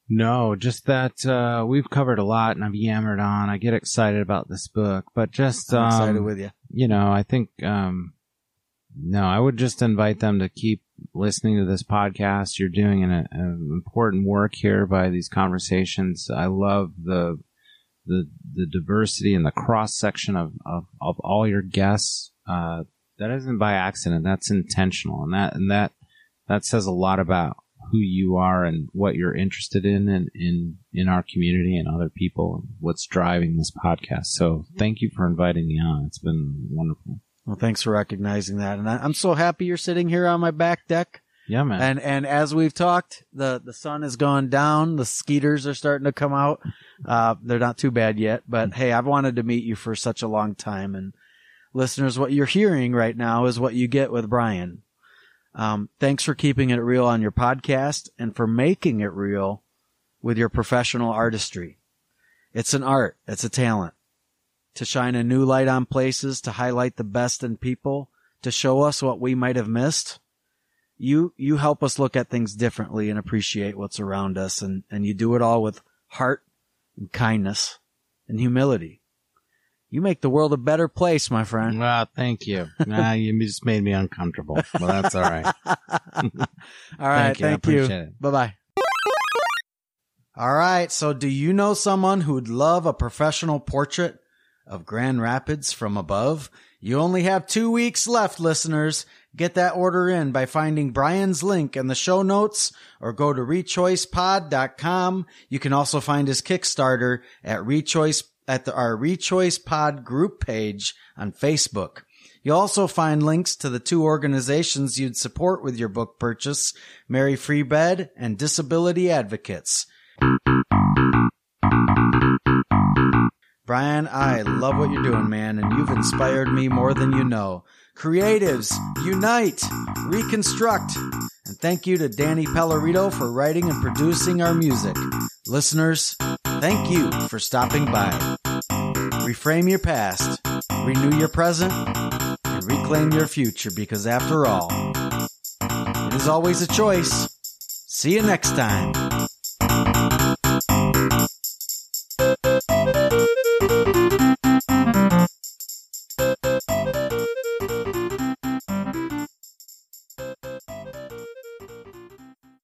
No, just that uh, we've covered a lot, and I've yammered on. I get excited about this book, but just I'm um, excited with you. You know, I think um, no, I would just invite them to keep listening to this podcast. You're doing an, an important work here by these conversations. I love the the the diversity and the cross section of, of, of all your guests. Uh, that isn't by accident. That's intentional, and that and that that says a lot about who you are and what you're interested in and in, in our community and other people and what's driving this podcast. So thank you for inviting me on. It's been wonderful. Well, thanks for recognizing that. And I, I'm so happy you're sitting here on my back deck. Yeah, man. And, and as we've talked, the, the sun has gone down. The skeeters are starting to come out. Uh, they're not too bad yet, but hey, I've wanted to meet you for such a long time. And listeners, what you're hearing right now is what you get with Brian. Um, thanks for keeping it real on your podcast and for making it real with your professional artistry. It's an art. It's a talent. To shine a new light on places, to highlight the best in people, to show us what we might have missed. You, you help us look at things differently and appreciate what's around us. And, and you do it all with heart and kindness and humility. You make the world a better place, my friend. Well, thank you. Nah, you just made me uncomfortable. Well, that's all right. All right. Thank you. I Thank you. appreciate it. Bye-bye. All right. So do you know someone who'd love a professional portrait of Grand Rapids from above? You only have two weeks left, listeners. Get that order in by finding Brian's link in the show notes or go to rechoice pod dot com. You can also find his Kickstarter at Rechoice at the, our Rechoice Pod group page on Facebook. You'll also find links to the two organizations you'd support with your book purchase, Mary Free Bed and Disability Advocates. Brian, I love what you're doing, man, and you've inspired me more than you know. Creatives, unite, reconstruct, and thank you to Danny Pellerito for writing and producing our music. Listeners, thank you for stopping by. Reframe your past, renew your present, and reclaim your future, because after all, it is always a choice. See you next time.